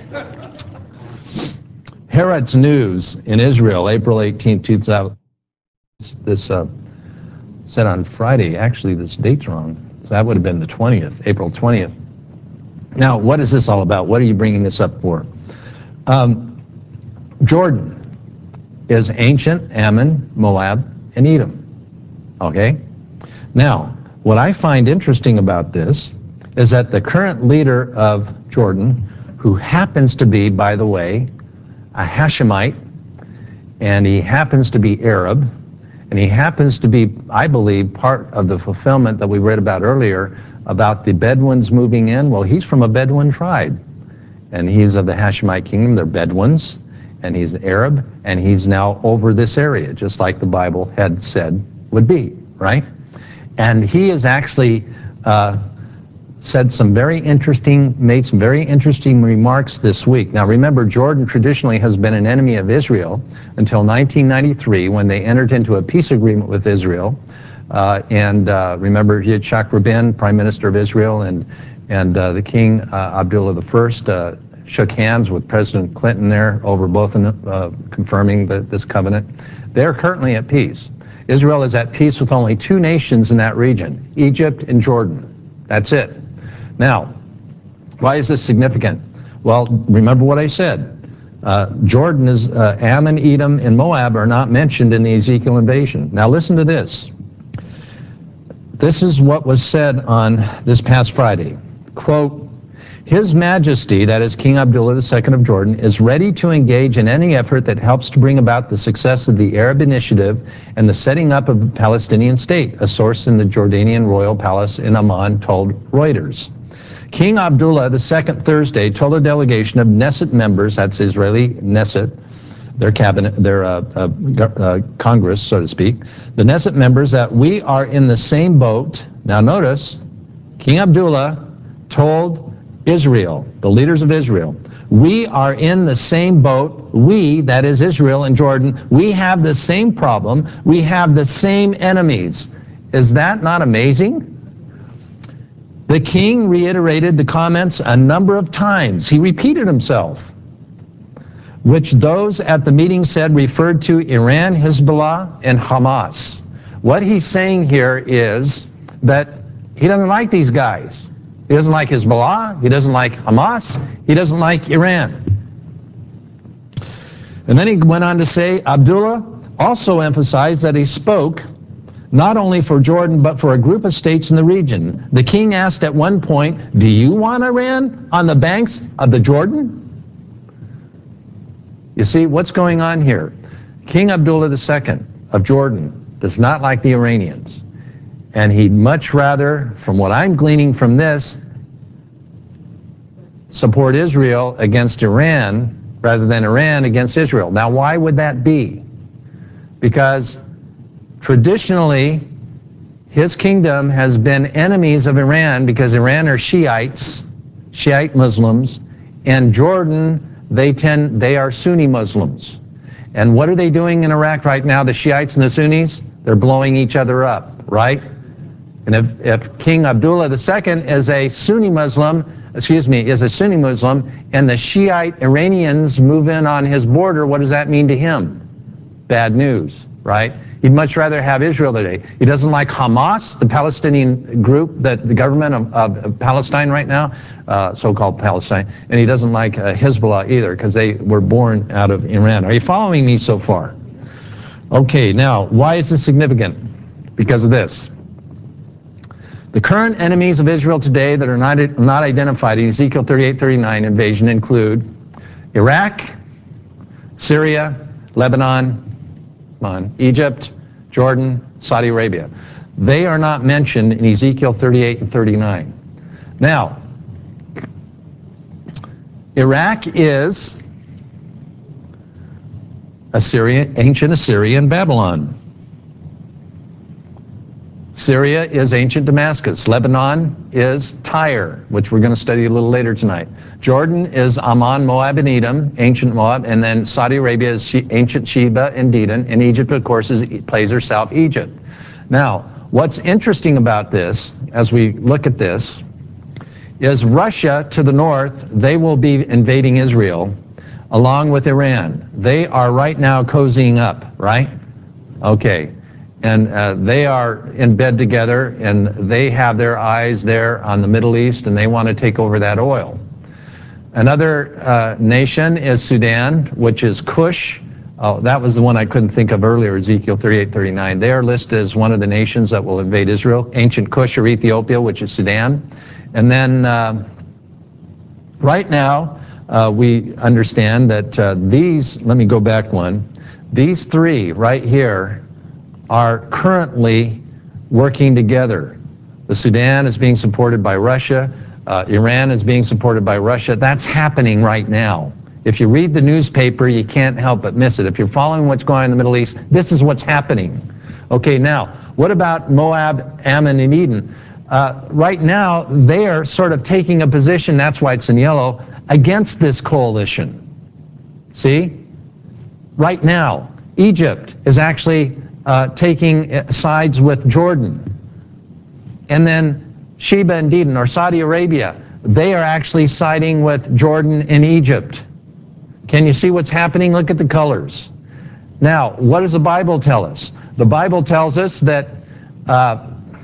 Haaretz News in Israel, April eighteenth, two thousand. This uh, said on Friday. Actually, this date's wrong. So that would have been the twentieth, April twentieth. Now, what is this all about? What are you bringing this up for? Um, Jordan is ancient Ammon, Moab, and Edom. Okay? Now, what I find interesting about this is that the current leader of Jordan, who happens to be, by the way, a Hashemite, and he happens to be Arab, and he happens to be, I believe, part of the fulfillment that we read about earlier about the Bedouins moving in. Well, he's from a Bedouin tribe, and he's of the Hashemite kingdom. They're Bedouins, and he's Arab, and he's now over this area, just like the Bible had said would be, right? And he has actually uh, said some very interesting, made some very interesting remarks this week. Now remember, Jordan traditionally has been an enemy of Israel until nineteen ninety-three, when they entered into a peace agreement with Israel. Uh, and uh, remember, Yitzhak Rabin, Prime Minister of Israel, and and uh, the King uh, Abdullah the First uh, shook hands with President Clinton there over both uh, confirming the, this covenant. They're currently at peace. Israel is at peace with only two nations in that region, Egypt and Jordan. That's it. Now, why is this significant? Well, remember what I said. Uh, Jordan is, uh, Ammon, Edom, and Moab are not mentioned in the Ezekiel invasion. Now listen to this. This is what was said on this past Friday. Quote, His Majesty, that is King Abdullah the Second of Jordan, is ready to engage in any effort that helps to bring about the success of the Arab Initiative and the setting up of a Palestinian state, a source in the Jordanian royal palace in Amman told Reuters. King Abdullah the Second Thursday told a delegation of Knesset members, that's Israeli Knesset, their cabinet, their uh, uh, uh, Congress, so to speak, the Knesset members, that we are in the same boat. Now notice, King Abdullah told Israel, the leaders of Israel, we are in the same boat. We, that is Israel and Jordan, we have the same problem. We have the same enemies. Is that not amazing? The king reiterated the comments a number of times. He repeated himself, which those at the meeting said referred to Iran, Hezbollah, and Hamas. What he's saying here is that he doesn't like these guys. He doesn't like Hezbollah, he doesn't like Hamas, he doesn't like Iran. And then he went on to say, Abdullah also emphasized that he spoke not only for Jordan, but for a group of states in the region. The king asked at one point, do you want Iran on the banks of the Jordan? You see, what's going on here? King Abdullah the Second of Jordan does not like the Iranians. And he'd much rather, from what I'm gleaning from this, support Israel against Iran rather than Iran against Israel. Now, why would that be? Because traditionally, his kingdom has been enemies of Iran because Iran are Shiites, Shiite Muslims, and Jordan, they tend, they are Sunni Muslims. And what are they doing in Iraq right now, the Shiites and the Sunnis? They're blowing each other up, right? And if, if King Abdullah the Second is a Sunni Muslim, excuse me, is a Sunni Muslim, and the Shiite Iranians move in on his border, what does that mean to him? Bad news, right? He'd much rather have Israel today. He doesn't like Hamas, the Palestinian group, that the government of, of, of Palestine right now, uh, so-called Palestine, and he doesn't like uh, Hezbollah either, because they were born out of Iran. Are you following me so far? Okay, now, why is this significant? Because of this. The current enemies of Israel today that are not, not identified in Ezekiel thirty-eight thirty-nine invasion include Iraq, Syria, Lebanon, Egypt, Jordan, Saudi Arabia. They are not mentioned in Ezekiel thirty-eight and thirty-nine. Now, Iraq is Assyria, ancient Assyria and Babylon. Syria is ancient Damascus. Lebanon is Tyre, which we're going to study a little later tonight. Jordan is Ammon, Moab, and Edom, ancient Moab. And then Saudi Arabia is ancient Sheba and Dedan. And Egypt, of course, is plays are South Egypt. Now, what's interesting about this, as we look at this, is Russia to the north, they will be invading Israel, along with Iran. They are right now cozying up, right? Okay. And uh, they are in bed together, and they have their eyes there on the Middle East, and they want to take over that oil. Another uh, nation is Sudan, which is Cush. Oh, that was the one I couldn't think of earlier, Ezekiel thirty-eight, thirty-nine. They are listed as one of the nations that will invade Israel. Ancient Cush or Ethiopia, which is Sudan. And then uh, right now, uh, we understand that uh, these, let me go back one, these three right here are currently working together. The Sudan is being supported by Russia. Uh, Iran is being supported by Russia. That's happening right now. If you read the newspaper, you can't help but miss it. If you're following what's going on in the Middle East, this is what's happening. Okay, now, what about Moab, Ammon, and Edom? Uh, right now, they are sort of taking a position, that's why it's in yellow, against this coalition. See? Right now, Egypt is actually Uh, taking sides with Jordan. And then Sheba and Dedan, or Saudi Arabia, they are actually siding with Jordan and Egypt. Can you see what's happening? Look at the colors. Now, what does the Bible tell us? The Bible tells us that, uh,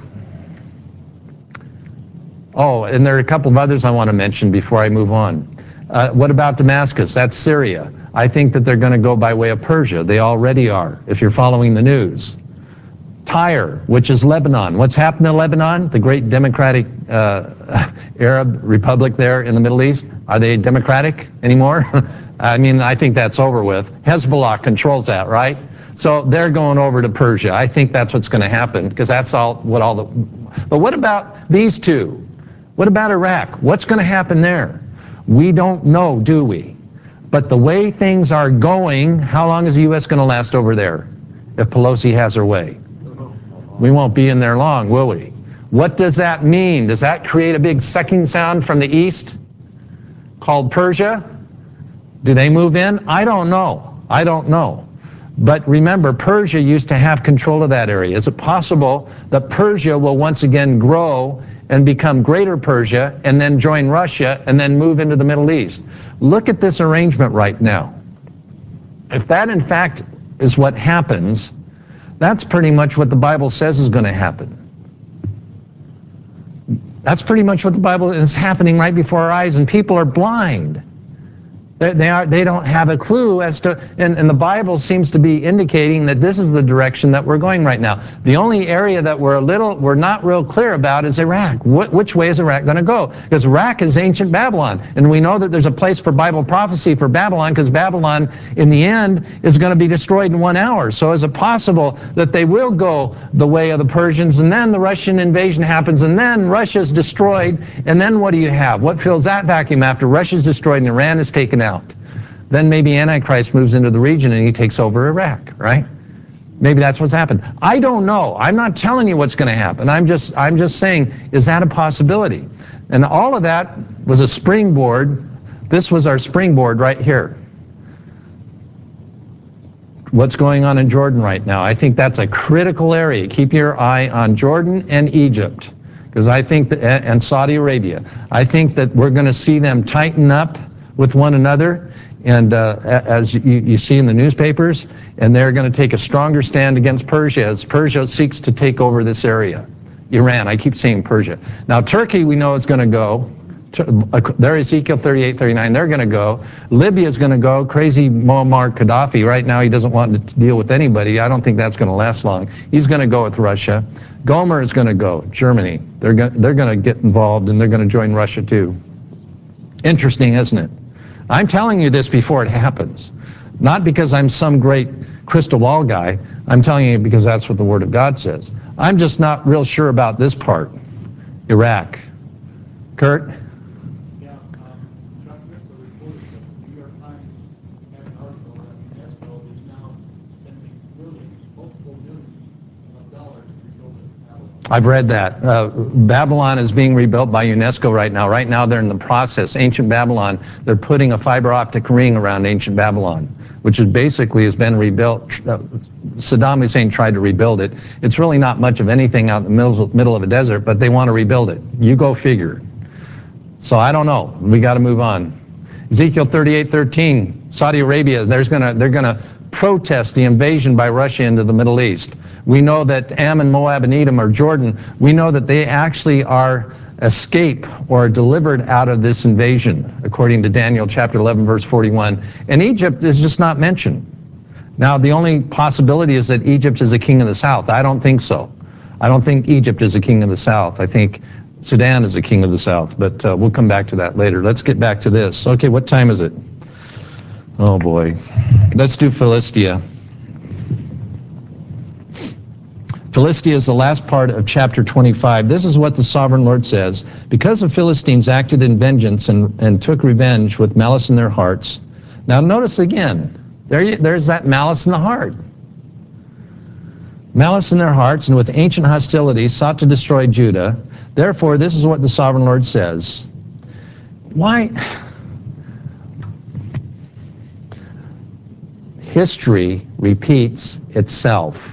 oh, and there are a couple of others I want to mention before I move on. Uh, what about Damascus? That's Syria. I think that they're going to go by way of Persia. They already are, if you're following the news. Tyre, which is Lebanon. What's happened in Lebanon? The great democratic uh, Arab republic there in the Middle East. Are they democratic anymore? I mean, I think that's over with. Hezbollah controls that, right? So they're going over to Persia. I think that's what's going to happen, because that's all what all the... But what about these two? What about Iraq? What's going to happen there? We don't know, do we? But the way things are going, how long is the U S going to last over there if Pelosi has her way? We won't be in there long, will we? What does that mean? Does that create a big sucking sound from the east called Persia? Do they move in? I don't know. I don't know. But remember, Persia used to have control of that area. Is it possible that Persia will once again grow and become Greater Persia and then join Russia and then move into the Middle East? Look at this arrangement right now. If that in fact is what happens, that's pretty much what the Bible says is going to happen. That's pretty much what the Bible is happening right before our eyes, and people are blind. They, they, are, they don't have a clue as to, and, and the Bible seems to be indicating that this is the direction that we're going right now. The only area that we're a little, we're not real clear about is Iraq. Wh which way is Iraq going to go? Because Iraq is ancient Babylon, and we know that there's a place for Bible prophecy for Babylon, because Babylon, in the end, is going to be destroyed in one hour. So is it possible that they will go the way of the Persians, and then the Russian invasion happens, and then Russia's destroyed, and then what do you have? What fills that vacuum after Russia's destroyed and Iran is taken out? Out. Then maybe Antichrist moves into the region and he takes over Iraq, right? Maybe that's what's happened. I don't know. I'm not telling you what's going to happen. I'm just, I'm just saying, is that a possibility? And all of that was a springboard. This was our springboard right here. What's going on in Jordan right now? I think that's a critical area. Keep your eye on Jordan and Egypt, because I think that, and Saudi Arabia. I think that we're going to see them tighten up with one another, and uh, as you, you see in the newspapers, and they're going to take a stronger stand against Persia as Persia seeks to take over this area. Iran, I keep saying Persia. Now Turkey, we know is going to go. There, Ezekiel thirty-eight, thirty-nine, they're going to go. Libya is going to go. Crazy Muammar Gaddafi, right now he doesn't want to deal with anybody. I don't think that's going to last long. He's going to go with Russia. Gomer is going to go. Germany, they're going, they're going to get involved, and they're going to join Russia too. Interesting, isn't it? I'm telling you this before it happens. Not because I'm some great crystal ball guy. I'm telling you because that's what the Word of God says. I'm just not real sure about this part. Iraq. Kurt? Yeah, um, Chuck Missler reported I've read that. Uh, Babylon is being rebuilt by UNESCO right now. Right now they're in the process. Ancient Babylon, they're putting a fiber optic ring around ancient Babylon, which is basically has been rebuilt. Uh, Saddam Hussein tried to rebuild it. It's really not much of anything out in the middle, middle of a desert, but they want to rebuild it. You go figure. So I don't know. We got to move on. Ezekiel thirty-eight thirteen, Saudi Arabia, there's gonna, they're going to protest the invasion by Russia into the Middle East. We know that Ammon, Moab, and Edom, or Jordan, we know that they actually are escape or delivered out of this invasion, according to Daniel chapter eleven, verse forty-one. And Egypt is just not mentioned. Now, the only possibility is that Egypt is a king of the south. I don't think so. I don't think Egypt is a king of the south. I think Sudan is a king of the south, but uh, we'll come back to that later. Let's get back to this. Okay, what time is it? Oh boy. Let's do Philistia. Philistia is the last part of chapter twenty-five. This is what the sovereign Lord says. Because the Philistines acted in vengeance and, and took revenge with malice in their hearts. Now notice again, there, there's that malice in the heart. Malice in their hearts, and with ancient hostility sought to destroy Judah. Therefore, this is what the sovereign Lord says. Why? History repeats itself.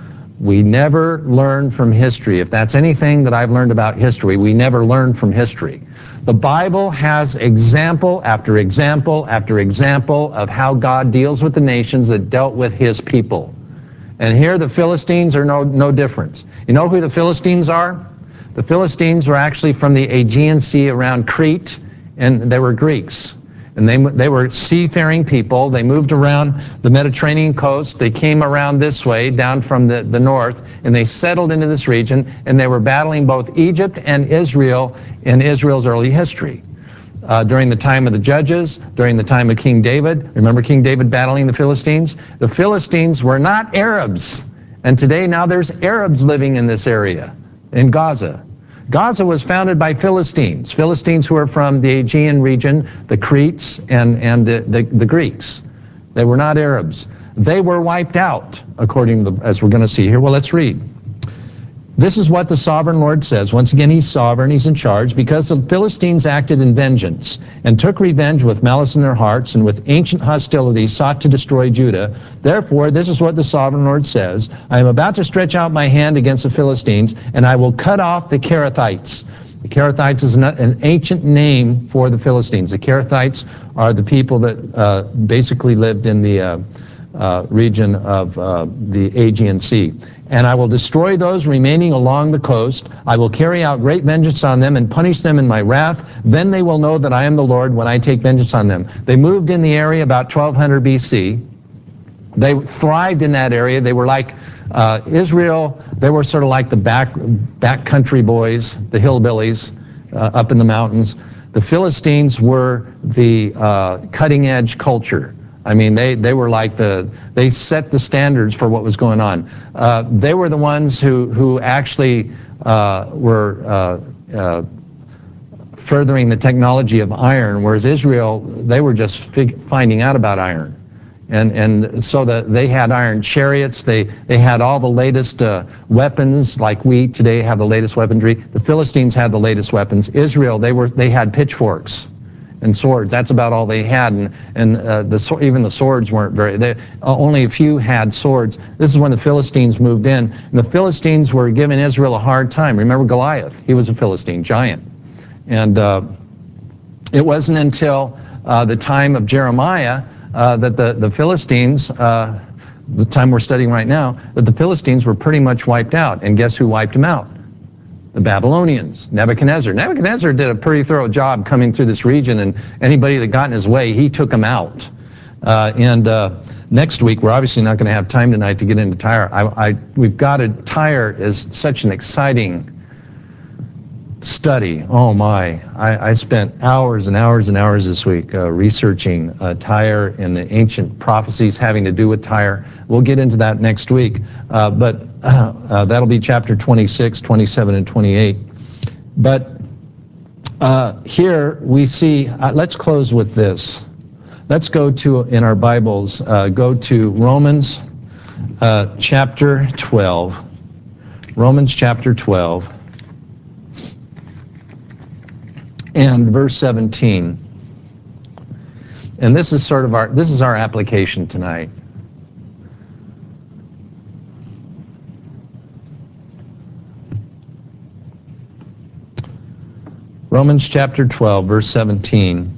We never learn from history. If that's anything that I've learned about history, we never learn from history. The Bible has example after example after example of how God deals with the nations that dealt with his people. And here the Philistines are no, no different. You know who the Philistines are? The Philistines were actually from the Aegean Sea around Crete, and they were Greeks. And they, they were seafaring people. They moved around the Mediterranean coast. They came around this way, down from the, the north, and they settled into this region, and they were battling both Egypt and Israel in Israel's early history. Uh, during the time of the Judges, during the time of King David. Remember King David battling the Philistines? The Philistines were not Arabs. And today now there's Arabs living in this area, in Gaza. Gaza was founded by Philistines, Philistines who are from the Aegean region, the Cretes, and, and the, the, the Greeks. They were not Arabs. They were wiped out, according to the, as we're going to see here. Well, let's read. This is what the sovereign Lord says. Once again, he's sovereign, he's in charge. Because the Philistines acted in vengeance and took revenge with malice in their hearts and with ancient hostility sought to destroy Judah. Therefore, this is what the sovereign Lord says. I am about to stretch out my hand against the Philistines, and I will cut off the Kerethites. The Kerethites is an ancient name for the Philistines. The Kerethites are the people that uh, basically lived in the uh, uh, region of uh, the Aegean Sea. And I will destroy those remaining along the coast. I will carry out great vengeance on them and punish them in my wrath. Then they will know that I am the Lord when I take vengeance on them. They moved in the area about twelve hundred B C. They thrived in that area. They were like uh, Israel. They were sort of like the back, back country boys, the hillbillies uh, up in the mountains. The Philistines were the uh, cutting edge culture. I mean, they, they were like the, they set the standards for what was going on. Uh, they were the ones who, who actually uh, were uh, uh, furthering the technology of iron, whereas Israel, they were just fig finding out about iron. And, and so that they had iron chariots, they, they had all the latest uh, weapons, like we today have the latest weaponry. The Philistines had the latest weapons. Israel, they, were, they had pitchforks and swords. That's about all they had, and, and uh, the, even the swords weren't very, they, uh, only a few had swords. This is when the Philistines moved in, and the Philistines were giving Israel a hard time. Remember Goliath? He was a Philistine giant. And uh, it wasn't until uh, the time of Jeremiah uh, that the, the Philistines, uh, the time we're studying right now, that the Philistines were pretty much wiped out. And guess who wiped them out? The Babylonians, Nebuchadnezzar. Nebuchadnezzar did a pretty thorough job coming through this region, and anybody that got in his way, he took them out. Uh, and uh, next week, we're obviously not going to have time tonight to get into Tyre. I, I, we've got it. Tyre is such an exciting study. Oh my, I, I spent hours and hours and hours this week uh, researching uh, Tyre and the ancient prophecies having to do with Tyre. We'll get into that next week, uh, but uh, uh, that'll be chapter twenty-six, twenty-seven, and twenty-eight. But uh, here we see, uh, let's close with this. Let's go to, in our Bibles, uh, go to Romans uh, chapter twelve. Romans chapter twelve and verse seventeen. And this is sort of our, this is our application tonight. Romans chapter twelve, verse seventeen.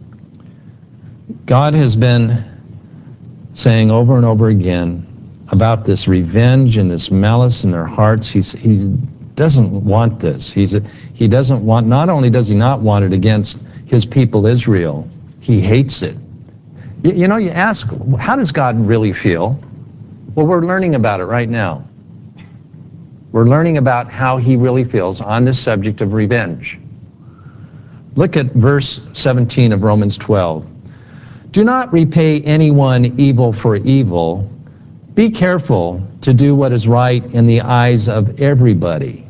God has been saying over and over again about this revenge and this malice in their hearts. He's, he doesn't want this. He's a, he doesn't want, not only does he not want it against his people Israel, he hates it. You, you know, you ask, how does God really feel? Well, we're learning about it right now. We're learning about how he really feels on this subject of revenge. Look at verse seventeen of Romans twelve. Do not repay anyone evil for evil. Be careful to do what is right in the eyes of everybody.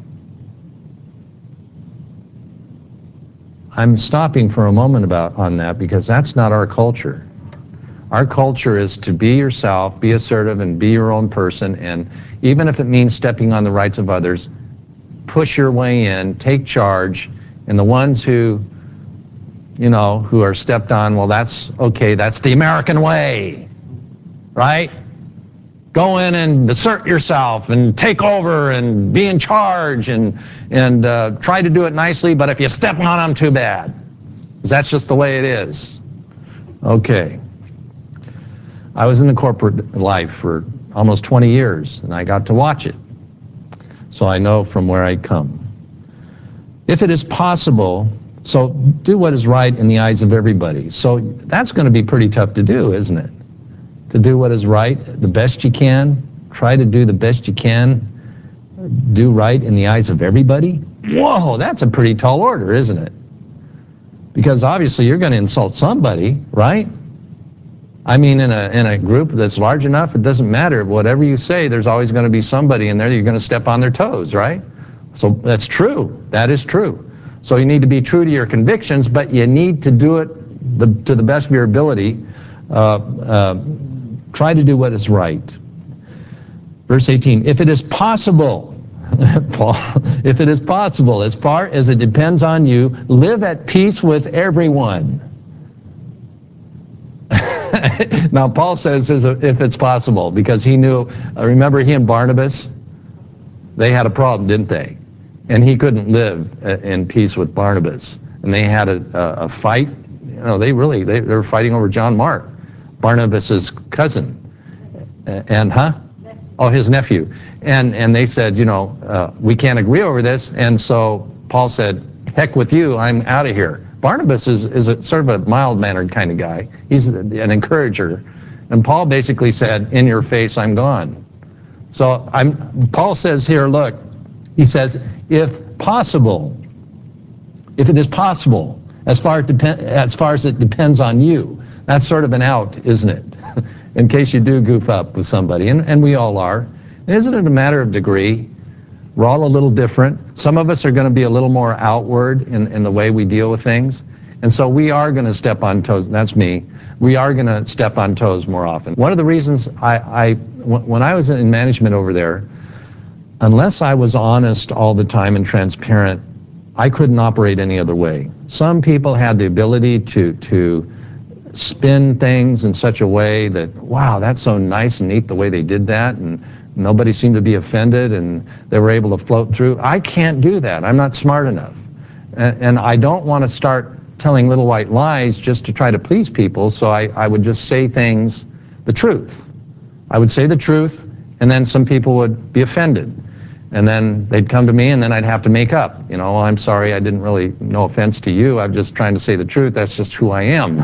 I'm stopping for a moment about on that because that's not our culture. Our culture is to be yourself, be assertive, and be your own person, and even if it means stepping on the rights of others, push your way in, take charge, and the ones who you know, who are stepped on, well, that's okay, that's the American way, right? Go in and assert yourself and take over and be in charge and, and uh, try to do it nicely, but if you step on them, too bad. That's just the way it is. Okay. I was in the corporate life for almost twenty years, and I got to watch it. So I know from where I come. If it is possible, so do what is right in the eyes of everybody. So that's going to be pretty tough to do, isn't it? To do what is right the best you can, try to do the best you can, do right in the eyes of everybody. Whoa, that's a pretty tall order, isn't it? Because obviously you're going to insult somebody, right? I mean, in a, in a group that's large enough, it doesn't matter. Whatever you say, there's always going to be somebody in there that you're going to step on their toes, right? So that's true. That is true. So you need to be true to your convictions, but you need to do it the, to the best of your ability. Uh, uh, try to do what is right. Verse eighteen, if it is possible, Paul, if it is possible, as far as it depends on you, live at peace with everyone. Now, Paul says if it's possible, because he knew, uh, remember he and Barnabas, they had a problem, didn't they? And he couldn't live in peace with Barnabas. And they had a, a fight. You know, they really, they, they were fighting over John Mark, Barnabas's cousin. And, huh? Oh, his nephew. And, and they said, you know, uh, we can't agree over this. And so Paul said, heck with you, I'm out of here. Barnabas is, is a, sort of a mild-mannered kind of guy. He's an encourager. And Paul basically said, in your face, I'm gone. So I'm, Paul says here, look, he says, if possible, if it is possible, as far, depend, as far as it depends on you, that's sort of an out, isn't it? In case you do goof up with somebody, and, and we all are. And isn't it a matter of degree? We're all a little different. Some of us are going to be a little more outward in, in the way we deal with things. And so we are going to step on toes. That's me. We are going to step on toes more often. One of the reasons I, I, when I was in management over there, unless I was honest all the time and transparent, I couldn't operate any other way. Some people had the ability to, to spin things in such a way that, wow, that's so nice and neat the way they did that, and nobody seemed to be offended, and they were able to float through. I can't do that. I'm not smart enough. And, and I don't want to start telling little white lies just to try to please people, so I, I would just say things, the truth. I would say the truth, and then some people would be offended. And then they'd come to me, and then I'd have to make up. You know, I'm sorry, I didn't really, no offense to you, I'm just trying to say the truth, that's just who I am.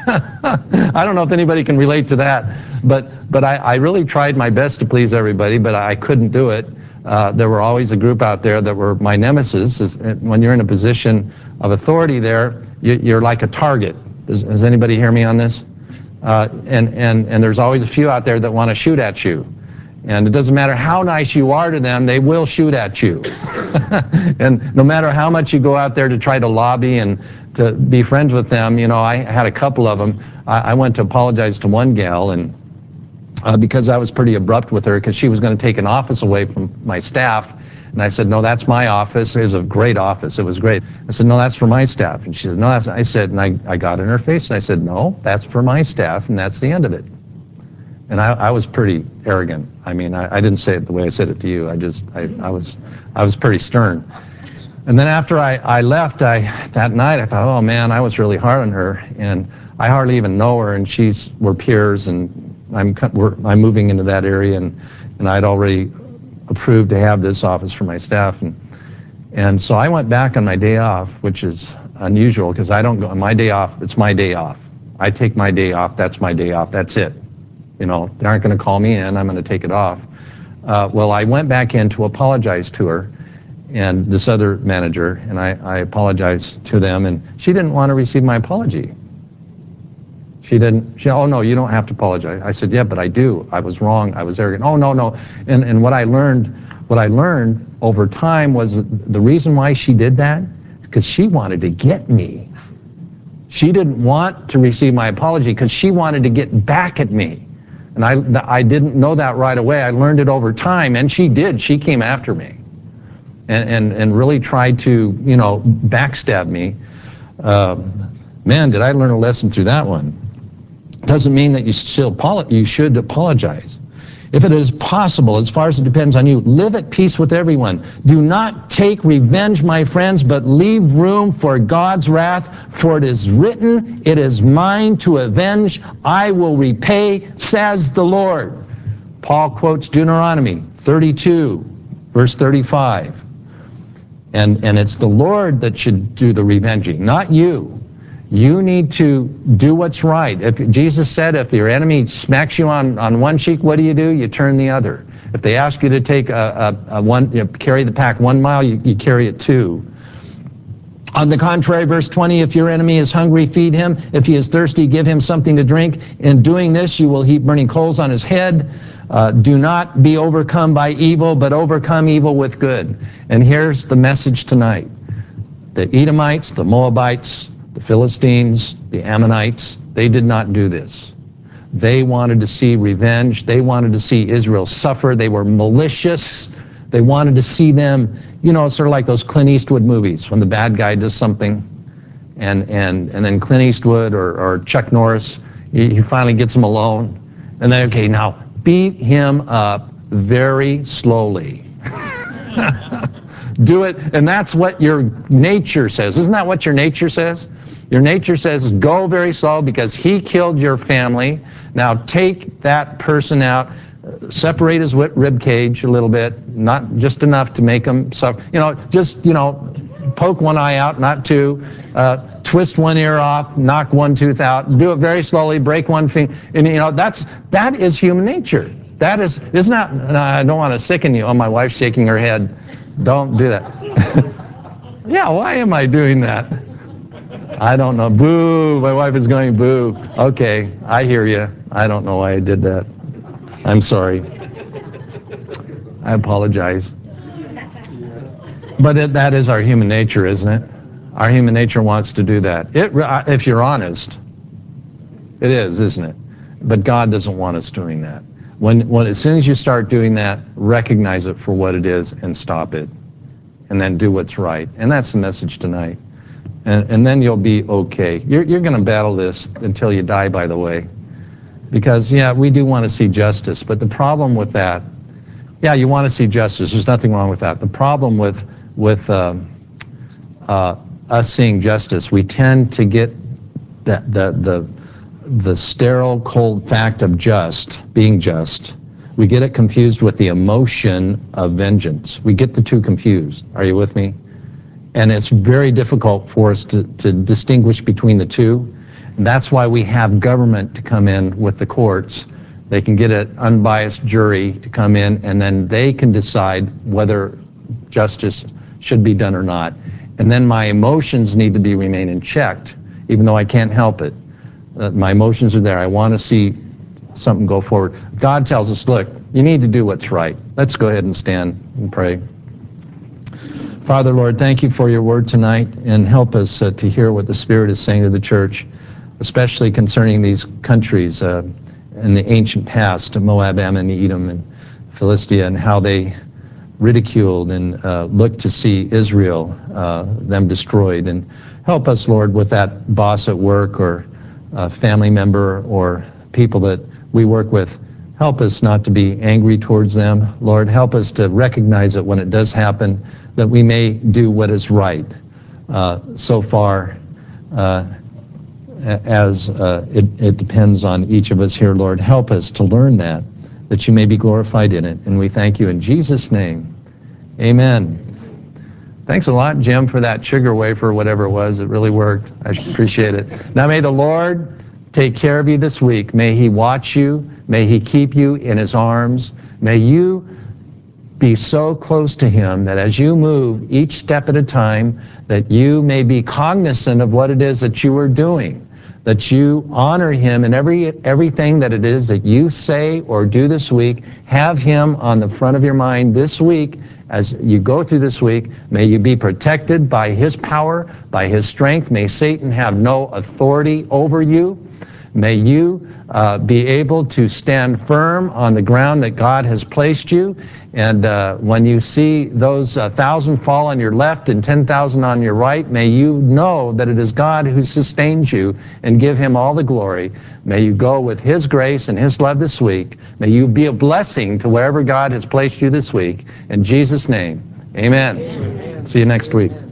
I don't know if anybody can relate to that, but, but I, I really tried my best to please everybody, but I couldn't do it. Uh, there were always a group out there that were my nemesis. When you're in a position of authority there, you, you're like a target. Does, does anybody hear me on this? Uh, and, and, and there's always a few out there that want to shoot at you. And it doesn't matter how nice you are to them, they will shoot at you. And no matter how much you go out there to try to lobby and to be friends with them, you know, I had a couple of them. I, I went to apologize to one gal, and uh, because I was pretty abrupt with her because she was going to take an office away from my staff. And I said, no, that's my office. It was a great office. It was great. I said, no, that's for my staff. And she said, no, that's, I said, and I, I got in her face and I said, no, that's for my staff, and that's the end of it. And I, I was pretty arrogant. I mean, I, I didn't say it the way I said it to you. I just, I, I was, I was pretty stern. And then after I, I left, I, that night, I thought, oh man, I was really hard on her. And I hardly even know her, and she's, we're peers, and I'm, we're, I'm moving into that area, and, and I'd already approved to have this office for my staff. And, and so I went back on my day off, which is unusual because I don't go on my day off. It's my day off. I take my day off. That's my day off. That's it. You know, they aren't going to call me in. I'm going to take it off. Uh, well, I went back in to apologize to her and this other manager, and I, I apologized to them, and she didn't want to receive my apology. She didn't, she, oh no, you don't have to apologize. I said, yeah, but I do. I was wrong. I was arrogant. Oh no, no. And, and what I learned, what I learned over time was the reason why she did that, because she wanted to get me. She didn't want to receive my apology because she wanted to get back at me. And I, I didn't know that right away. I learned it over time, and she did. She came after me and, and, and really tried to, you know, backstab me. Uh, man, did I learn a lesson through that one. Doesn't mean that you still you should apologize. If it is possible, as far as it depends on you, live at peace with everyone. Do not take revenge, my friends, but leave room for God's wrath, for it is written, it is mine to avenge, I will repay, says the Lord. Paul quotes Deuteronomy thirty-two, verse thirty-five. And, and it's the Lord that should do the revenging, not you. You need to do what's right. If Jesus said, if your enemy smacks you on, on one cheek, what do you do? You turn the other. If they ask you to take a, a, a one, you know, carry the pack one mile, you, you carry it two. On the contrary, verse twenty, if your enemy is hungry, feed him. If he is thirsty, give him something to drink. In doing this, you will heap burning coals on his head. Uh, do not be overcome by evil, but overcome evil with good. And here's the message tonight. The Edomites, the Moabites, the Philistines, the Ammonites, they did not do this. They wanted to see revenge. They wanted to see Israel suffer. They were malicious. They wanted to see them, you know, sort of like those Clint Eastwood movies when the bad guy does something and and, and then Clint Eastwood or, or Chuck Norris, he, he finally gets him alone. And then, okay, now beat him up very slowly. Do it, and that's what your nature says. Isn't that what your nature says? Your nature says, go very slow because he killed your family. Now take that person out, separate his rib cage a little bit, not just enough to make him suffer. You know, just, you know, poke one eye out, not two. Uh, twist one ear off, knock one tooth out. Do it very slowly, break one finger. And, you know, that's, that is human nature. That is, isn't that, and I don't want to sicken you. Oh, my wife's shaking her head. Don't do that. Yeah, why am I doing that? I don't know. Boo, my wife is going boo. Okay, I hear you. I don't know why I did that. I'm sorry. I apologize. But it, that is our human nature, isn't it? Our human nature wants to do that. It, if you're honest, it is, isn't it? But God doesn't want us doing that. When, when, as soon as you start doing that, recognize it for what it is and stop it. And then do what's right. And that's the message tonight. And, and then you'll be okay. You're, you're going to battle this until you die, by the way. Because, yeah, we do want to see justice. But the problem with that, yeah, you want to see justice. There's nothing wrong with that. The problem with, with uh, uh, us seeing justice, we tend to get the, the, the, the sterile, cold fact of just, being just. We get it confused with the emotion of vengeance. We get the two confused. Are you with me? And it's very difficult for us to, to distinguish between the two. And that's why we have government to come in with the courts. They can get an unbiased jury to come in, and then they can decide whether justice should be done or not. And then my emotions need to be remaining checked, even though I can't help it. Uh, my emotions are there. I want to see something go forward. God tells us, look, you need to do what's right. Let's go ahead and stand and pray. Father, Lord, thank you for your word tonight, and help us uh, to hear what the Spirit is saying to the church, especially concerning these countries, uh, in the ancient past, Moab, Ammon, Edom, and Philistia, and how they ridiculed and uh, looked to see Israel, uh, them destroyed. And help us, Lord, with that boss at work or a family member or people that we work with. Help us not to be angry towards them. Lord, help us to recognize it when it does happen, that we may do what is right. Uh, so far, uh, as uh, it, it depends on each of us here, Lord, help us to learn that, that you may be glorified in it. And we thank you in Jesus' name. Amen. Thanks a lot, Jim, for that sugar wafer, whatever it was. It really worked. I appreciate it. Now may the Lord take care of you this week. May he watch you. May he keep you in his arms. May you be so close to him that as you move each step at a time, that you may be cognizant of what it is that you are doing, that you honor him in every everything that it is that you say or do this week. Have him on the front of your mind this week. As you go through this week, may you be protected by his power, by his strength. May Satan have no authority over you. May you uh, be able to stand firm on the ground that God has placed you. And uh, when you see those uh, thousand fall on your left and ten thousand on your right, may you know that it is God who sustains you, and give him all the glory. May you go with his grace and his love this week. May you be a blessing to wherever God has placed you this week. In Jesus' name, amen. Amen. See you next week.